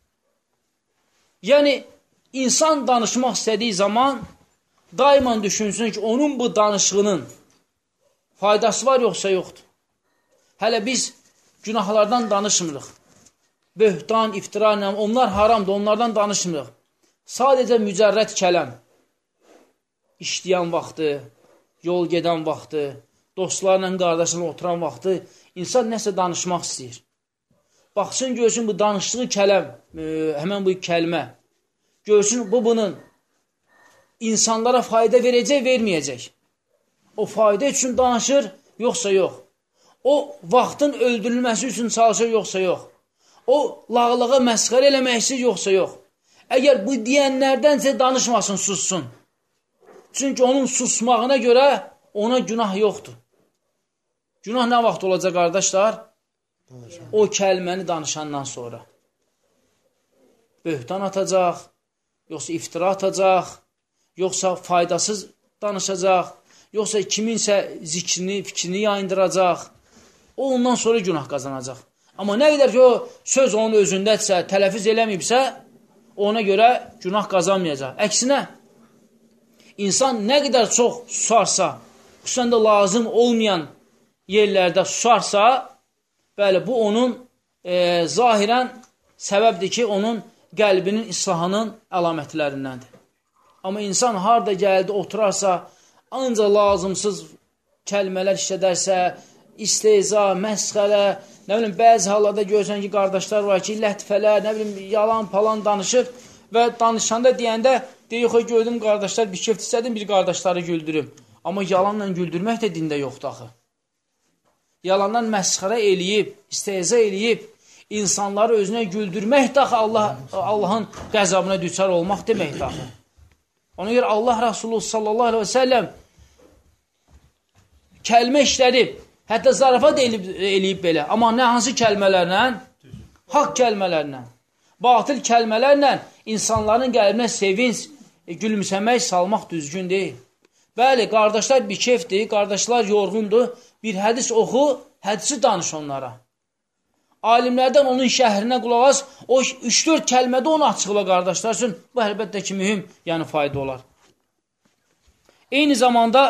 Yəni, İnsan danışmaq istədiyi zaman daima düşünsün ki, onun bu danışığının faydası var yoxsa yoxdur. Hələ biz günahlardan danışmırıq. Böhtan, iftira, onlar haramdır, onlardan danışmırıq. Sadəcə mücərrət kələm. İşləyən vaxtı, yol gedən vaxtı, dostlarla, qardaşlarla oturan vaxtı insan nəsə danışmaq istəyir. Baxsın, görsün bu danışdığı kələm, e, həmən bu kəlmə. Görsün, bu bunun insanlara fayda verəcək, verməyəcək. O fayda üçün danışır, yoxsa yox. O, vaxtın öldürülməsi üçün çalışır, yoxsa yox. O, lağlığa məsxərə eləmək yoxsa yox. Əgər bu deyənlərdənsə danışmasın, sussun. Çünki onun susmağına görə ona günah yoxdur. Günah nə vaxt olacaq, qardaşlar? O kəlməni danışandan sonra. Böhtan atacaq, yoxsa iftira atacaq, yoxsa faydasız danışacaq, yoxsa kiminsə zikrini, fikrini yayındıracaq. O, ondan sonra günah qazanacaq. Amma nə qədər ki, o söz onun özündədirsə, tələffüz eləməyibsə, ona görə günah qazanmayacaq. Əksinə, insan nə qədər çox susarsa, xüsusən də lazım olmayan yerlərdə susarsa, bəli, bu onun e, zahirən səbəbdir ki, onun qəlbinin islahının əlamətlərindəndir. Amma insan harada gəldi, oturarsa, ancaq lazımsız kəlmələr işlədərsə, istehza, məsxərə, nə bilim, bəzi hallarda görürsən ki, qardaşlar var ki, lətfələr, nə bilim, yalan palan danışır və danışanda deyəndə, deyək o, gördüm qardaşlar, bir keft istədim, bir qardaşları güldürüm. Amma yalanla güldürmək də dində yoxdur axı. Yalandan məsxərə eləyib, istehza eləyib, insanları özünə güldürmək daxı Allah, Allahın qəzabına düçar olmaq demək daxı. Ona görə Allah Rasulü sallallahu aleyhi və səlləm kəlmə işlədib, hətta zarafat eləyib, eləyib belə. Amma nə hansı kəlmələrlə? Haqq kəlmələrlə. Batıl kəlmələrlə insanların qəlbinə sevinç, e, gülümsəmək salmaq düzgün deyil. Bəli, qardaşlar bir kefdir, qardaşlar yorğundur. Bir hədis oxu, hədisi danış onlara. Alimlərdən onun şəhrinə qulaq as, o üç dörd kəlmədə onu açıqla qardaşlar üçün. Bu əlbəttə ki, mühüm, yəni fayda olar. Eyni zamanda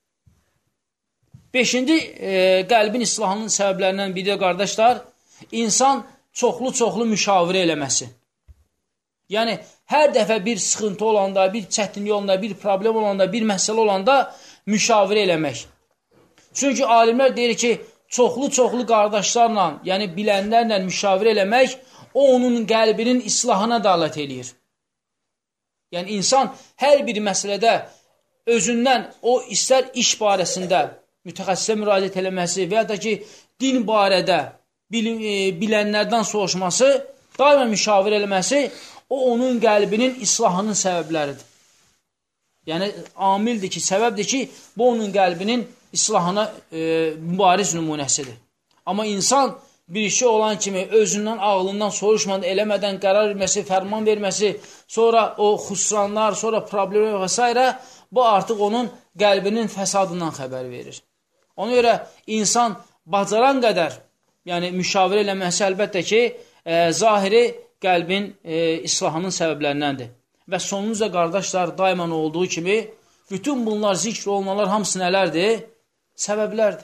beşinci e, qəlbin islahının səbəblərindən biri də qardaşlar, insan çoxlu-çoxlu müşavirə eləməsi. Yəni, hər dəfə bir sıxıntı olanda, bir çətinlik olanda, bir problem olanda, bir məsələ olanda müşavirə eləmək. Çünki alimlər deyir ki, çoxlu-çoxlu qardaşlarla, yəni bilənlərlə müşavirə eləmək, o onun qəlbinin islahına dəlalət eləyir. Yəni, insan hər bir məsələdə özündən, o istər iş barəsində mütəxəssisə müraciət eləməsi və ya da ki, din barədə bil, e, bilənlərdən soruşması, daima müşavirə eləməsi, o onun qəlbinin islahının səbəbləridir. Yəni, amildir ki, səbəbdir ki, bu onun qəlbinin islahına e, mübariz nümunəsidir. Amma insan bir işi olan kimi özündən, ağlından, soruşmadan, eləmədən qərar verməsi, fərman verməsi, sonra o xusranlar, sonra problemlər və s. bu artıq onun qəlbinin fəsadından xəbər verir. Ona görə insan bacaran qədər, yəni müşavirə eləməsi əlbəttə ki, e, zahiri qəlbin e, islahının səbəblərindəndir. Və sonunuzda qardaşlar daima olduğu kimi bütün bunlar zikr olunanlar hamısı nələrdir? Səbəblərdir.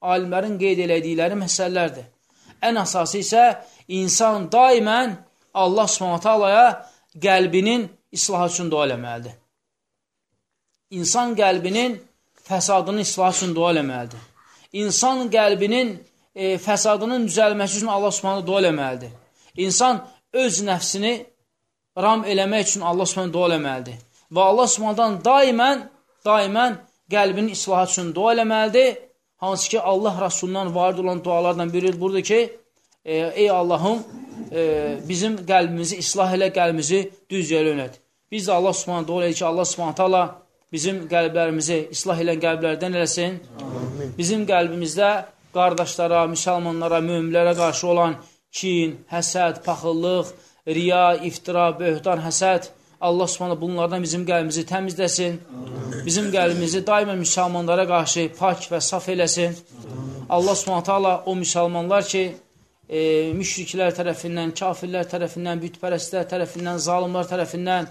alimlərin qeyd elədikləri məsələlərdir. Ən əsası isə insan daimən Allah Subhanahu taalaya qəlbinin islahı üçün dua eləməlidir. İnsan qəlbinin fəsadının islahı üçün dua eləməlidir. İnsan qəlbinin e, fəsadının düzəlməsi üçün Allah Subhanahu dua eləməlidir. İnsan öz nəfsini ram eləmək üçün Allah Subhanahu dua eləməlidir. Və Allah Subhanahu daimən, daimən qəlbinin islahı üçün dua eləməlidir. Hansı ki, Allah Rasulundan varid olan dualardan biri budur ki, e, ey Allahım, e, bizim qəlbimizi islah elə, qəlbimizi düz yola yönət. Biz də Allah Subhanahu dua eləyir ki, Allah Subhanahu taala bizim qəlblərimizi islah elən qəlblərdən eləsin. Amin. Bizim qəlbimizdə qardaşlara, müsəlmanlara, möminlərə qarşı olan kin, həsəd, paxıllıq, riya, iftira, böhtan, həsəd, Allah Subhanahu bunlardan bizim qəlbimizi təmizləsin. Bizim qəlbimizi daima müsəlmanlara qarşı pak və saf eləsin. Allah Subhanahu taala o müsəlmanlar ki, e, müşriklər tərəfindən, kafirlər tərəfindən, bütpərəstlər tərəfindən, zalimlər tərəfindən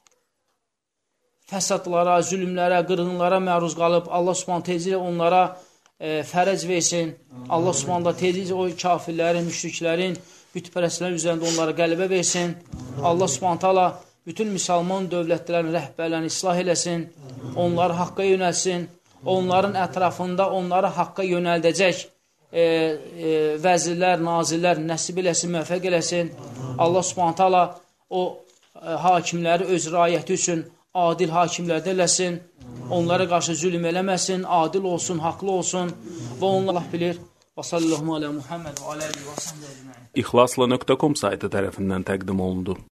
fəsadlara, zülümlərə, qırğınlara məruz qalıb, Allah Subhanahu tezliklə onlara e, fərəc versin. Allah Subhanahu tezliklə o kafirlərin, müşriklərin, bütpərəstlərin üzərində onlara qələbə versin. Allah Subhanahu taala bütün müsəlman dövlətlərin rəhbərlərini islah eləsin, onları haqqa yönəlsin, onların ətrafında onları haqqa yönəldəcək e, e, vəzirlər, nazirlər nəsib eləsin, müvəffəq eləsin. Allah Subhanahu taala o e, hakimləri öz raiyyəti üçün adil hakimlərdə eləsin, onlara qarşı zülm eləməsin, adil olsun, haqlı olsun və onlar Allah bilir. Və sallallahu alə Muhammed və alə alihi və səhbihi ecmaîn. İxlasla nöqtə com saytı tərəfindən təqdim olundu.